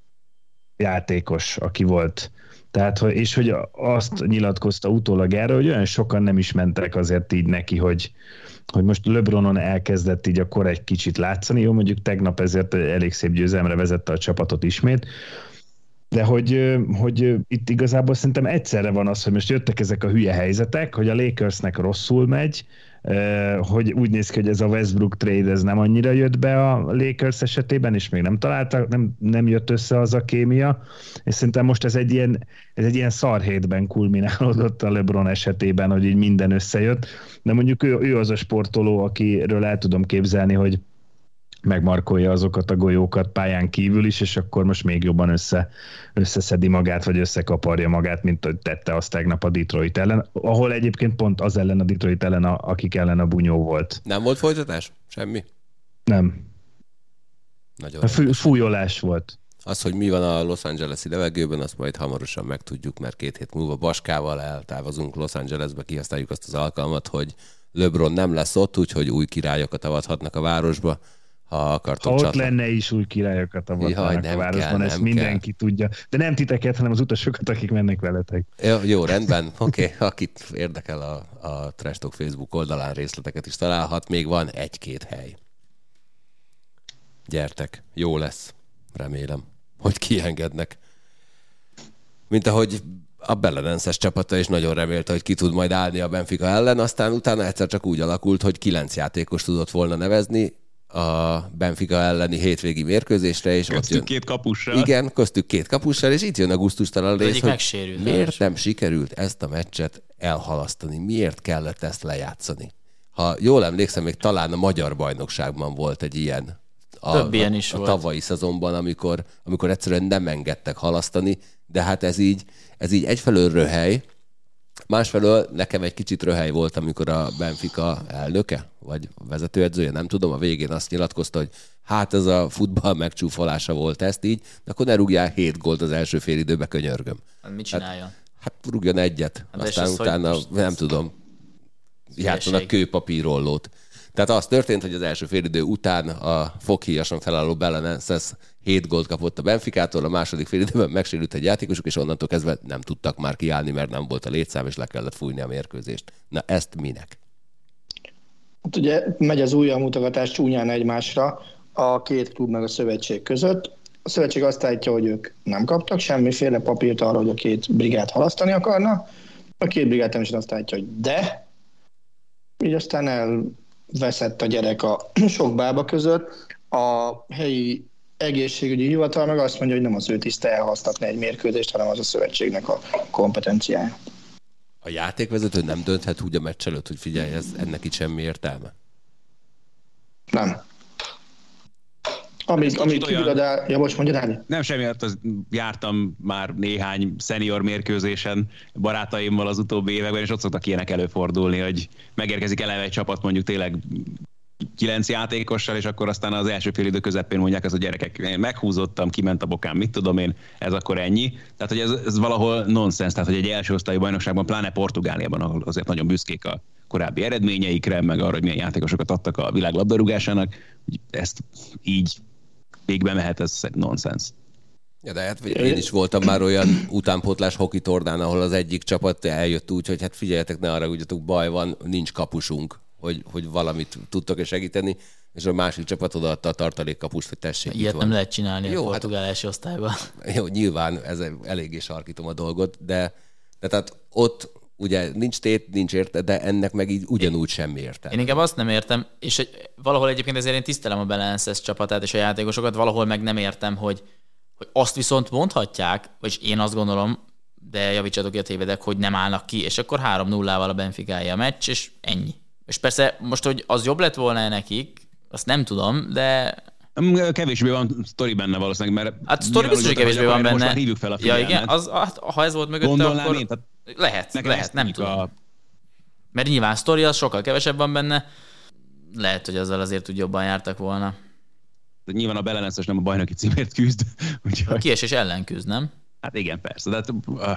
játékos, aki volt. Tehát, és hogy azt nyilatkozta utólag erre, hogy olyan sokan nem is mentek azért így neki, hogy hogy most LeBronon elkezdett így akkor egy kicsit látszani, jó, mondjuk tegnap ezért elég szép győzelemre vezette a csapatot ismét, de hogy, hogy itt igazából szerintem egyszerre van az, hogy most jöttek ezek a hülye helyzetek, hogy a Lakersnek rosszul megy, hogy úgy néz ki, hogy ez a Westbrook trade ez nem annyira jött be a Lakers esetében, és még nem találtak, nem, nem jött össze az a kémia, és szerintem most ez egy ilyen, ez egy ilyen szarhétben kulminálódott a LeBron esetében, hogy így minden összejött, de mondjuk ő, ő az a sportoló, akiről el tudom képzelni, hogy megmarkolja azokat a golyókat pályán kívül is, és akkor most még jobban össze, összeszedi magát, vagy összekaparja magát, mint hogy tette azt tegnap a Detroit ellen, ahol egyébként pont az ellen a Detroit ellen, a, akik ellen a bunyó volt. Nem volt folytatás? Semmi? Nem. Nagyon a fú, fújolás volt. Az, hogy mi van a Los Angeles-i levegőben, azt majd hamarosan megtudjuk, mert két hét múlva Baskával eltávozunk Los Angelesbe, kihasználjuk azt az alkalmat, hogy LeBron nem lesz ott, úgyhogy új királyokat avathatnak a városba. Ha akartok Ha ott csatla... lenne is új királyokat avatnának a városban, kell, ezt mindenki kell. Tudja. De nem titeket, hanem az utasokat, akik mennek veletek. Jó, jó rendben. Oké, okay. Akit érdekel a, a Trash Talk Facebook oldalán részleteket is találhat. Még van egy-két hely. Gyertek, jó lesz. Remélem, hogy kiengednek. Mint ahogy a Belenenses csapata is nagyon remélte, hogy ki tud majd állni a Benfica ellen, aztán utána egyszer csak úgy alakult, hogy kilenc játékos tudott volna nevezni a Benfica elleni hétvégi mérkőzésre, és köztük ott jön... két kapussal. Igen, köztük két kapussal, és itt jön a gusztustalan rész, hogy miért nem sikerült ezt a meccset elhalasztani, miért kellett ezt lejátszani. Ha jól emlékszem, még talán a magyar bajnokságban volt egy ilyen a, Több ilyen is a, a volt. tavalyi szezonban, amikor, amikor egyszerűen nem engedtek halasztani, de hát ez így, ez így egyfelől röhely, másfelől nekem egy kicsit röhely volt, amikor a Benfica elnöke, vagy vezetőedzője, nem tudom, a végén azt nyilatkozta, hogy hát ez a futball megcsúfolása volt ezt így, de akkor ne rúgjál hét gólt az első fél időbe, könyörgöm. Hát mit csináljon? Hát, hát rúgjon egyet, hát aztán utána nem tudom, játszanak kőpapírollót. Tehát az történt, hogy az első félidő után a foghíjasan felálló Belenenses hét gólt kapott a Benficától, a második félidőben megsérült egy játékosuk, és onnantól kezdve nem tudtak már kiállni, mert nem volt a létszám, és le kellett fújni a mérkőzést. Na ezt minek? Hát ugye megy az újra mutogatás csúnyán egymásra a két klub meg a szövetség között. A szövetség azt állítja, hogy ők nem kaptak semmiféle papírt arra, hogy a két brigát halasztani akarna. A két brigát nem is azt állítja, hogy de. Így aztán elveszett a gyerek a sok bába között. A helyi egészségügyi hivatal meg azt mondja, hogy nem az ő tiszte elhasztatni egy mérkőzést, hanem az a szövetségnek a kompetenciája. A játékvezető nem dönthet úgy a meccs előtt, hogy figyelj, ez, ennek itt semmi értelme? Nem. Amíg, amíg kibírod el... Ja, most mondja Dáni. Nem semmi, hát az, jártam már néhány szenior mérkőzésen barátaimmal az utóbbi években, és ott szoktak ilyenek előfordulni, hogy megérkezik eleve egy csapat mondjuk tényleg kilenc játékossal, és akkor aztán az első fél idő közepén mondják azt, hogy gyerekek, én meghúzottam, kiment a bokám, mit tudom én, ez akkor ennyi. Tehát, hogy ez, ez valahol nonsens, tehát, hogy egy első osztályú bajnokságban, pláne Portugáliában, ahol azért nagyon büszkék a korábbi eredményeikre, meg arra, hogy milyen játékosokat adtak a világ labdarúgásának, hogy ezt így végbe mehet, ez nonsens. Ja, de hát én is voltam már olyan utánpótlás hoki tornán, ahol az egyik csapat eljött úgy, hogy hát figyeljetek, ne arra ugyatok, baj van, nincs kapusunk, hogy, hogy valamit tudtok-e segíteni, és a másik csapat odaadta a tartalékkapust, hogy tessék. Ilyet nem lehet csinálni jó, a portugál első osztályban. Jó, nyilván ez eléggé sarkítom a dolgot, de, de tehát ott ugye nincs tét, nincs érte, de ennek meg így ugyanúgy semmi értelme. Én inkább azt nem értem, és hogy valahol egyébként ezért én tisztelem a Belenenses csapatát és a játékosokat, valahol meg nem értem, hogy, hogy azt viszont mondhatják, vagyis én azt gondolom, de javítsatok ki a tévedek, hogy nem állnak ki, és akkor három nullával a Benficája a meccs, és ennyi. És persze most, hogy az jobb lett volna nekik, azt nem tudom, de... Kevésbé van sztori benne valószínűleg, mert... Hát sztori biztos, hogy kevésbé van benne. Most már hívjuk fel a figyelmet. Ja igen, az, hát, ha ez volt mögötte, gondolnám akkor... Én, tehát lehet, lehet, nem tudom. A... Mert nyilván sztori az sokkal kevesebb van benne, lehet, hogy azzal azért úgy jobban jártak volna. De nyilván a Belenenses nem a bajnoki címért küzd. Úgyhogy... A kiesés ellen küzd, nem? Hát igen, persze, de hát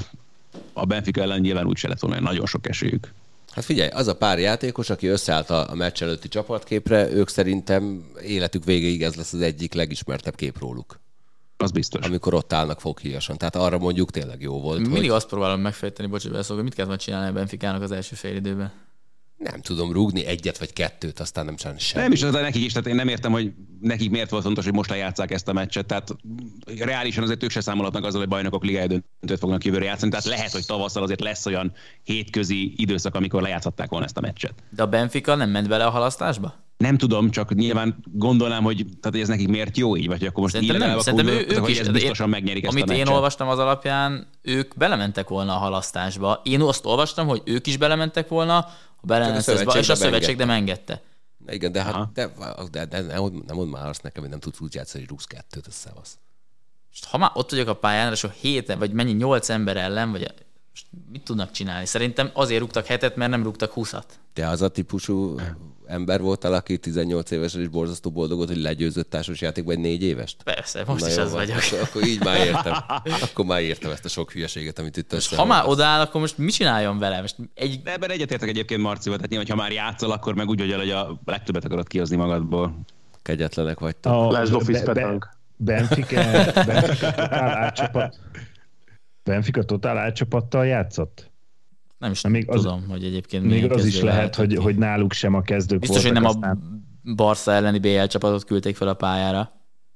a Benfica ellen nyilván úgy se lett volna nagyon sok esélyük. Hát figyelj, az a pár játékos, aki összeállt a, a meccs előtti csapatképre, ők szerintem életük végéig ez lesz az egyik legismertebb kép róluk. Az biztos. Amikor ott állnak foghíjasan. Tehát arra mondjuk tényleg jó volt. Mindig hogy... azt próbálom megfejteni, bocs, hogy beleszólok, hogy mit kellett volna csinálni a Benficának az első fél időben. Nem tudom rúgni egyet vagy kettőt, aztán nem csinálni semmit. Nem is, az nekik is, tehát én nem értem, hogy nekik miért volt fontos, hogy most lejátsszák ezt a meccset. Tehát reálisan azért ők se számolhatnak azzal, hogy bajnokok ligája döntőt fognak jövőre játszani. Tehát lehet, hogy tavasszal azért lesz olyan hétközi időszak, amikor lejátszhatták volna ezt a meccset. De a Benfica nem ment bele a halasztásba? Nem tudom, csak nyilván gondolnám, hogy, tehát, hogy ez nekik miért jó így, vagy hogy akkor most szerintem nem, akkor szerintem úgy, ő, ők hogy is, ez biztosan megnyerik ezt amit a meccset. én olvastam az alapján, ők belementek volna a halasztásba. Én azt olvastam, hogy ők is belementek volna a Belenenses-be, és a szövetség nem engedte. Igen, de hát de, de, de nem, nem mondd már azt nekem, hogy nem tudsz úgy játszani, hogy rúgsz kettőt, az szevasz. Ha már ott vagyok a pályán, és a héten, vagy mennyi nyolc ember ellen, vagy most mit tudnak csinálni? Szerintem azért rúgtak hetet, mert nem rúgtak húszat. Te az a típusú ember voltál, aki tizennyolc évesen is borzasztó boldog, hogy legyőzött társasjátékban egy négy évest? Persze, most Na is jó, az van. vagyok. Akkor, akkor így már értem. Akkor már értem ezt a sok hülyeséget, amit itt össze. Ha már odaáll, akkor most mit csináljon vele? Most egy... De ebben egyetértek egyébként Marcival, tehát nyilván, ha már játszol, akkor meg úgy vagy el, hogy a legtöbbet akarod kihozni magadból. Kegyetlenek vagytok. A Lásd Office Be- Be- Petánk. Benfica, Benfica totál átcsapat. Benfica totál átcsapattal játszott? Nem is Na, még az- tudom, hogy egyébként Még milyen az is kezdő lehet, lehetett hogy, ki. hogy náluk sem a kezdők Biztos, hogy voltak, nem aztán a Barca elleni bé el csapatot küldték fel a pályára.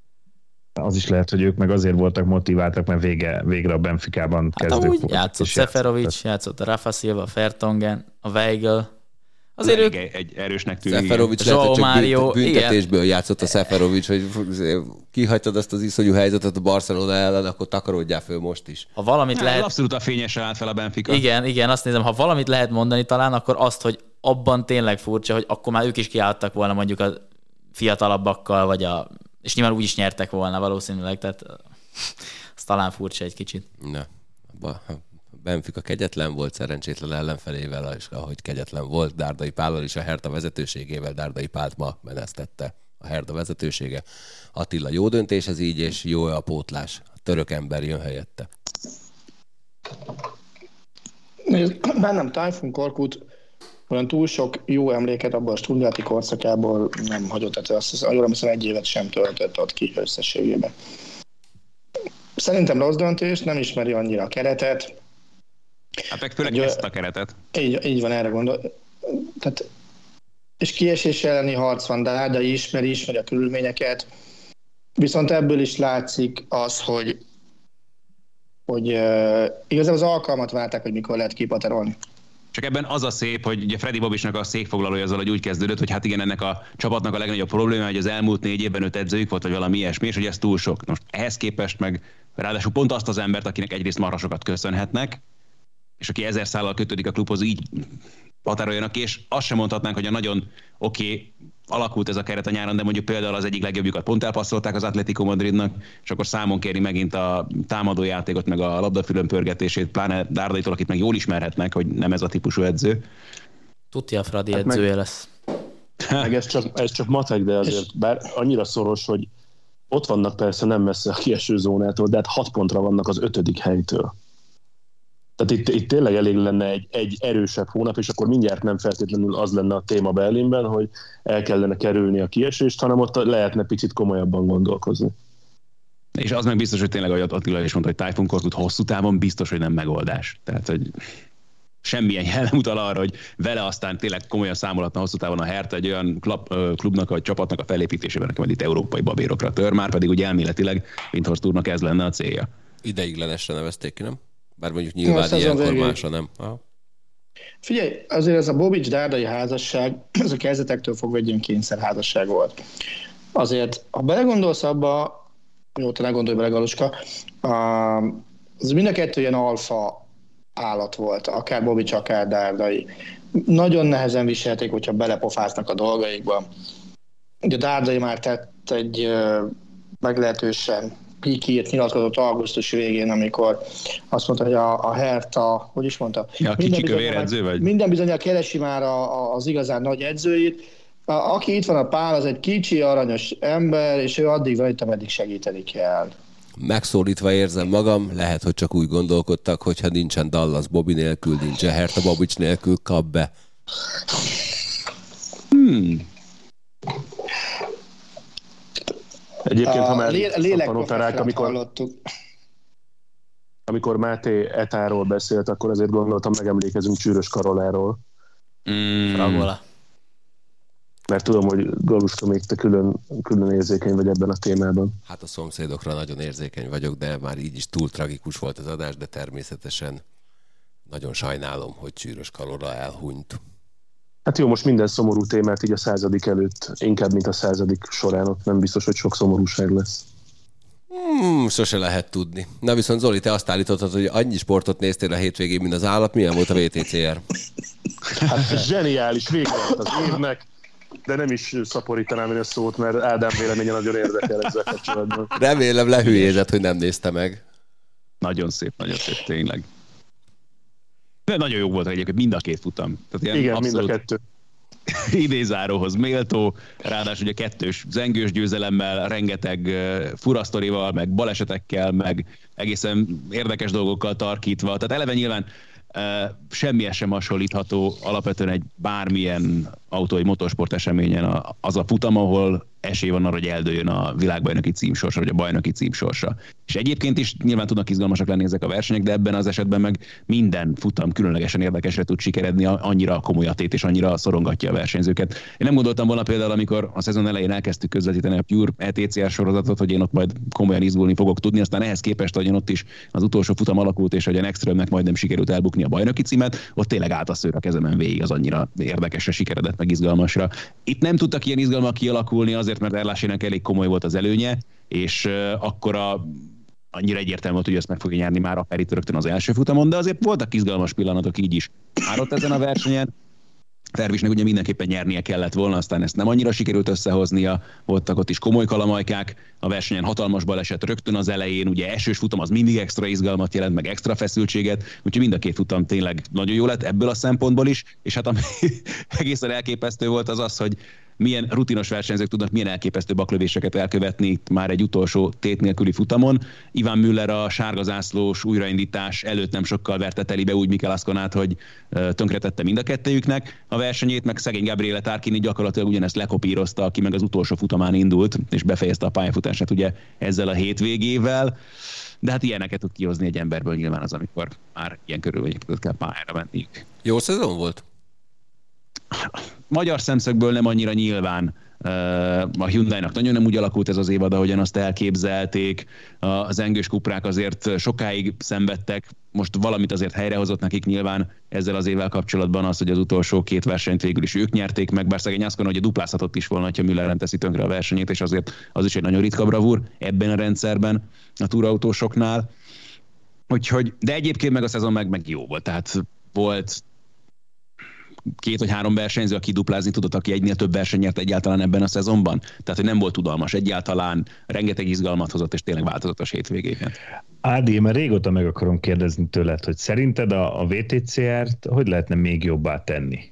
az is lehet, hogy ők meg azért voltak motiváltak, mert vége, végre a Benficában Hát kezdők amúgy voltak. játszott és Seferovic, játszott a Rafa Silva, a Fertongen, a Weigl. Azért ők... Egy, egy erősnek tűnik. Szeferovic lehet, hogy João csak Mário, büntet, büntetésből játszott a Szeferovic, hogy kihagytad azt az iszonyú helyzetet a Barcelona ellen, akkor takarodjál föl most is. Ha valamit Hát, lehet... abszolút a fényesen állt fel a Benfica. Igen, igen, azt nézem, ha valamit lehet mondani talán, akkor azt, hogy abban tényleg furcsa, hogy akkor már ők is kiálltak volna mondjuk a fiatalabbakkal, vagy a... és nyilván úgy is nyertek volna valószínűleg, tehát az talán furcsa egy kicsit. Na, a Benfica kegyetlen volt, szerencsétlen ellenfelével, és ahogy kegyetlen volt, Dárdai Pállal is a Hertha vezetőségével, Dárdai Pált ma menesztette a Hertha vezetősége. Attila, jó döntés ez így, és jó a pótlás. A török ember jön helyette. Bennem Tájfun Korkut olyan túl sok jó emléket abban a Stuttgarti korszakából nem hagyott, tehát azt jól hiszem egy évet sem töltött ott ki összességében. Szerintem rossz döntés, nem ismeri annyira a keretet. Hát meg főleg Egy, ezt a keretet. Így, így van, erre gondol. Tehát, és kiesés elleni harc van, Dárdai ismeri, ismeri a körülményeket. Viszont ebből is látszik az, hogy, hogy uh, igazából az alkalmat várták, hogy mikor lehet kipaterolni. Csak ebben az a szép, hogy ugye Freddy Bobisnak a székfoglalója azzal, hogy úgy kezdődött, hogy hát igen, ennek a csapatnak a legnagyobb probléma, hogy az elmúlt négy évben öt edzőjük volt, vagy valami ilyesmi, és hogy ez túl sok. Most ehhez képest meg ráadásul pont azt az embert, akinek egyrészt marha sokat köszönhetnek, és aki ezer szállal kötődik a klubhoz, így határoljanak ki, és azt sem mondhatnánk, hogy a nagyon oké, okay, alakult ez a keret a nyáron, de mondjuk például az egyik legjobbjukat pont elpasszolták az Atlético Madridnak, és akkor számon kéri megint a támadójátékot, meg a labdafülön pörgetését, pláne Dardaitól, akit meg jól ismerhetnek, hogy nem ez a típusú edző. Tuti a Fradi hát edzője meg, lesz. Meg ez csak, ez csak matek, de azért bár annyira szoros, hogy ott vannak persze nem messze a kieső zónától, de hát hat pontra vannak az ötödik helytől. Tehát itt, itt tényleg elég lenne egy, egy erősebb hónap, és akkor mindjárt nem feltétlenül az lenne a téma Berlinben, hogy el kellene kerülni a kiesést, hanem ott lehetne picit komolyabban gondolkozni. És az meg biztos, hogy tényleg, ahogy Attila is mondta, hogy Tájfun Korkut hosszú távon biztos, hogy nem megoldás. Tehát, hogy semmilyen jel nem utal arra, hogy vele aztán tényleg komolyan számolatna hosszú távon a Hertha egy olyan klub, klubnak vagy csapatnak a felépítésében, aki majd itt európai babérokra tör, már pedig ugye elméletileg Windhorst úrnak ez lenne a célja. Ideiglenesre nevezték ki, nem? Bár mondjuk nyilván ilyenkor másra nem. Aha. Figyelj, azért ez a Bobics-Dárdai házasság, ez a kezdetektől fogva egy ilyen kényszerházasság volt. Azért, ha belegondolsz abba, jó, te ne gondolj bele, Galuska, az mind a kettő ilyen alfa állat volt, akár Bobics, akár Dárdai. Nagyon nehezen viselték, hogyha belepofáznak a dolgaikba. Ugye Dárdai már tett egy meglehetősen pikírt nyilatkozott augusztus végén, amikor azt mondta, hogy a, a Hertha, hogy is mondta? Ja, kicsi kövér edző vagy? Minden bizonnyal keresi már a, a, az igazán nagy edzőit. A, aki itt van a Pál, az egy kicsi, aranyos ember, és ő addig van itt, ameddig segíteni kell. Megszólítva érzem magam, lehet, hogy csak úgy gondolkodtak, hogyha nincsen Dallas Bobby nélkül, nincsen Hertha Bobics nélkül, kap be. Hmm. Egyébként, ha már lé- operák, amikor, amikor Máté Etáról beszélt, akkor azért gondoltam, megemlékezünk Csűrös Karoláról. Mm. Fragola. Mert tudom, hogy Galuska, még te külön, külön érzékeny vagy ebben a témában. Hát a szomszédokra nagyon érzékeny vagyok, de már így is túl tragikus volt az adás, de természetesen nagyon sajnálom, hogy Csűrös Karola elhunyt. Hát jó, most minden szomorú témát így a századik előtt, inkább, mint a századik során, ott nem biztos, hogy sok szomorúság lesz. Hmm, sose lehet tudni. Na viszont Zoli, te azt állítottad, hogy annyi sportot néztél a hétvégén, mint az állat. Milyen volt a vé té cé er? Hát zseniális, vége lett az évnek, de nem is szaporítanám én a szót, mert Ádám véleménye nagyon érdekel ezzel kapcsolatban. Remélem lehülyézett, hogy nem nézte meg. Nagyon szép, nagyon szép, tényleg. De nagyon jó volt egyébként mind a két futam. Tehát igen, mind a kettő. Idézáróhoz méltó, ráadásul ugye kettős zengős győzelemmel, rengeteg furasztorival, meg balesetekkel, meg egészen érdekes dolgokkal tarkítva. Tehát eleve nyilván uh, semmihez sem hasonlítható alapvetően egy bármilyen autó, vagy motorsport eseményen az a futam, ahol esély van arra, hogy eldőjön a világbajnoki címsorsa, vagy a bajnoki címsorsa. És egyébként is nyilván tudnak izgalmasak lenni ezek a versenyek, de ebben az esetben meg minden futam különlegesen érdekesre tud sikeredni, annyira komoly a tét, és annyira szorongatja a versenyzőket. Én nem gondoltam volna például, amikor a szezon elején elkezdtük közvetíteni a Pure é té cé er sorozatot, hogy én ott majd komolyan izgulni fogok tudni, aztán ehhez képest, hogy ott is az utolsó futam alakult, és hogy a Nextrömnek majdnem sikerült elbukni a bajnoki címet, ott tényleg állt a szőr a kezemen végig, az annyira érdekesre sikeredett, meg izgalmasra. Itt nem tudtak ilyen izgalmak kialakulni, azért, mert Erlásének elég komoly volt az előnye, és uh, akkor a, annyira egyértelmű volt, hogy ezt meg fogja nyerni már akár itt rögtön az első futamon, de azért voltak izgalmas pillanatok így is. Már ott ezen a versenyen Tervisnek ugye mindenképpen nyernie kellett volna, aztán ezt nem annyira sikerült összehoznia, voltak ott is komoly kalamajkák, a versenyen hatalmas baleset rögtön az elején, ugye esős futam az mindig extra izgalmat jelent, meg extra feszültséget, úgyhogy mind a két futam tényleg nagyon jó lett ebből a szempontból is, és hát ami egészen elképesztő volt az az, hogy milyen rutinos versenyzők tudnak milyen elképesztő baklövéseket elkövetni itt már egy utolsó tét nélküli futamon. Iván Müller a sárgazászlós újraindítás előtt nem sokkal verte telibe úgy Mikel Asconát, hogy tönkretette mind a kettejüknek a versenyét, meg szegény Gabriele Tarquini gyakorlatilag ugyanezt lekopírozta, aki meg az utolsó futamán indult, és befejezte a pályafutását ugye ezzel a hétvégével. De hát ilyeneket tud kihozni egy emberből nyilván az, amikor már ilyen körülmények között kell pályára menni. Jó szezon volt? Magyar szemszögből nem annyira nyilván. A Hyundai-nak nagyon nem úgy alakult ez az évad, ahogyan azt elképzelték. Az engős kuprák azért sokáig szenvedtek. Most valamit azért helyrehozott nekik nyilván ezzel az évvel kapcsolatban az, hogy az utolsó két versenyt végül is ők nyerték meg, bár szegény Ascona, hogy a duplázhatott is volna, ha Müller nem teszi tönkre a versenyét, és azért az is egy nagyon ritka bravúr ebben a rendszerben a túrautósoknál. Úgyhogy, de egyébként meg a szezon meg, meg jó volt, tehát volt két vagy három versenyző, aki duplázni tudott, aki egynél több verseny nyert egyáltalán ebben a szezonban. Tehát, hogy nem volt tudalmas egyáltalán, rengeteg izgalmat hozott, és tényleg változatos hétvégéken. Ádi, én már régóta meg akarom kérdezni tőled, hogy szerinted a, a vé té cé er-t hogy lehetne még jobbá tenni?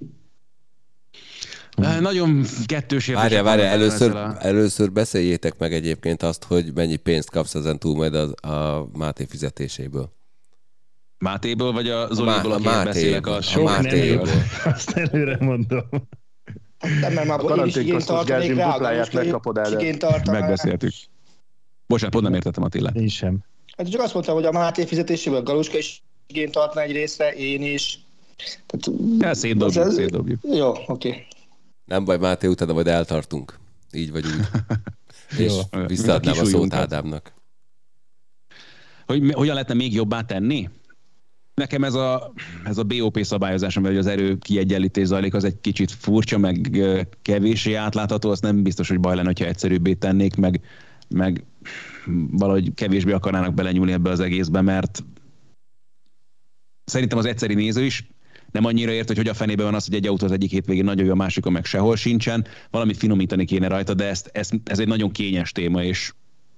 Nagyon kettős érzések. Várjál, várjál, először, a... először beszéljétek meg egyébként azt, hogy mennyi pénzt kapsz ezen túl majd a, a Máté fizetéséből. Mátéből, vagy a Zoliból, a akiért beszélek? A sok Mátéből. Azt előre mondom. Nem, mert már A én is igényt tartanék rá, dupláját megkapod el. igényt tartanám. Megbeszéltük. Bocsánat, pont nem értettem, Attila. Én sem. Hát csak azt mondtam, hogy a Máté fizetéséből Galuska is igényt tartana egy részre, én is. Tehát, ja, szétdobjuk, ez... szétdobjuk. Jó, oké. Okay. Nem baj, Máté, utána majd eltartunk. Így vagy úgy. És visszaadnám a szót Ádámnak. Hogy hogyan lehetne még jobbá tenni? Nekem ez a, ez a bé o pé szabályozás, amivel az erő kiegyenlítés zajlik, az egy kicsit furcsa, meg kevéssé átlátható, az nem biztos, hogy baj lenne, hogyha egyszerűbbé tennék, meg, meg valahogy kevésbé akarnának belenyúlni ebbe az egészbe, mert szerintem az egyszeri néző is nem annyira ért, hogy hogy a fenébe van az, hogy egy autó az egyik hétvégén nagyon jó, a másikon meg sehol sincsen. Valamit finomítani kéne rajta, de ezt, ez, ez egy nagyon kényes téma, és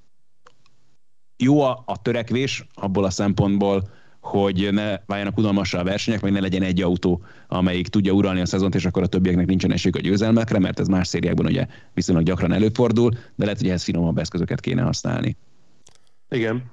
jó a, a törekvés abból a szempontból, hogy ne váljanak unalmassá a versenyek, vagy ne legyen egy autó, amelyik tudja uralni a szezont, és akkor a többieknek nincsen esélyük a győzelmekre, mert ez más szériákban ugye viszonylag gyakran előfordul, de lehet, hogy ehhez finomabb eszközöket kéne használni. Igen.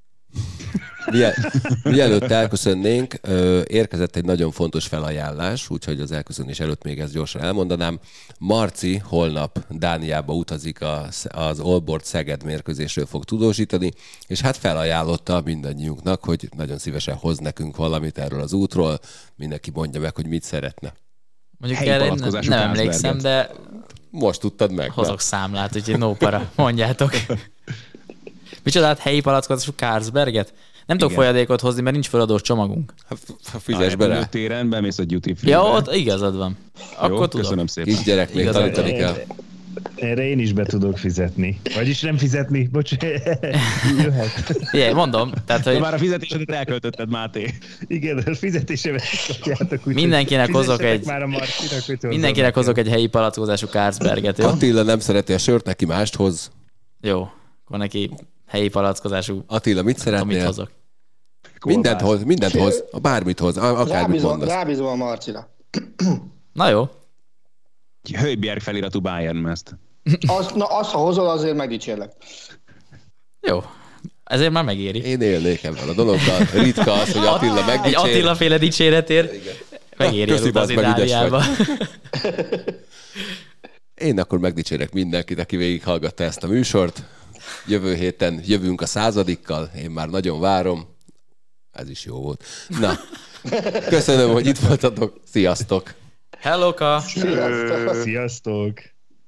Mielőtt elköszönnénk, érkezett egy nagyon fontos felajánlás, úgyhogy az elköszönés előtt még ezt gyorsan elmondanám. Marci holnap Dániába utazik, az, az Allboard Szeged mérkőzésről fog tudósítani, és hát felajánlotta mindannyiunknak, hogy nagyon szívesen hoz nekünk valamit erről az útról, mindenki mondja meg, hogy mit szeretne. Mondjuk erre nem, nem emlékszem, de most tudtad meg. Hozok számlát, úgyhogy no para, mondjátok. Micsodát, helyi palackozású Carlsberget? Nem tudok folyadékot hozni, mert nincs feladós csomagunk. Ha figyelj be rá. A téren bemész a duty free-be. Ja, ott igazad van. Akkor jó, tudom. Köszönöm szépen. Kisgyerek, még tanítani kell. Erre én is be tudok fizetni. Vagyis nem fizetni, bocs, jöhet. Igen, mondom. Tehát, hogy... De már a fizetésedet elköltötted, Máté. Igen, a fizetésemet kapjátok. Mindenkinek hozok egy, már a Marcinak, hogy mindenkinek hozok egy helyi palackozású Carlsberget, jó? Attila nem szereti a sört, neki mást hoz. Jó, akkor neki helyi palackozású. Attila, mit szeretnél? Mit hozok? Mindent hoz, mindent hoz, bármit hoz, akármit Rábízom, mondasz. rábízom a Marcira. Na jó. Hölbjerg feliratú Bayern mezt. Azt, na, azt, ha hozol, azért megdicsérlek. Jó. Ezért már megéri. Én élnék ebben a dologgal. Ritka az, hogy Attila Egy megdicsér. Attila féle dicséretért megéri az utaz Itáliába. Én akkor megdicsérek mindenkit, aki végighallgatta ezt a műsort. Jövő héten jövünk a századikkal. Én már nagyon várom. Ez is jó volt. Na, köszönöm, hogy itt voltatok. Sziasztok! Hello-ka! Sziasztok! Sziasztok!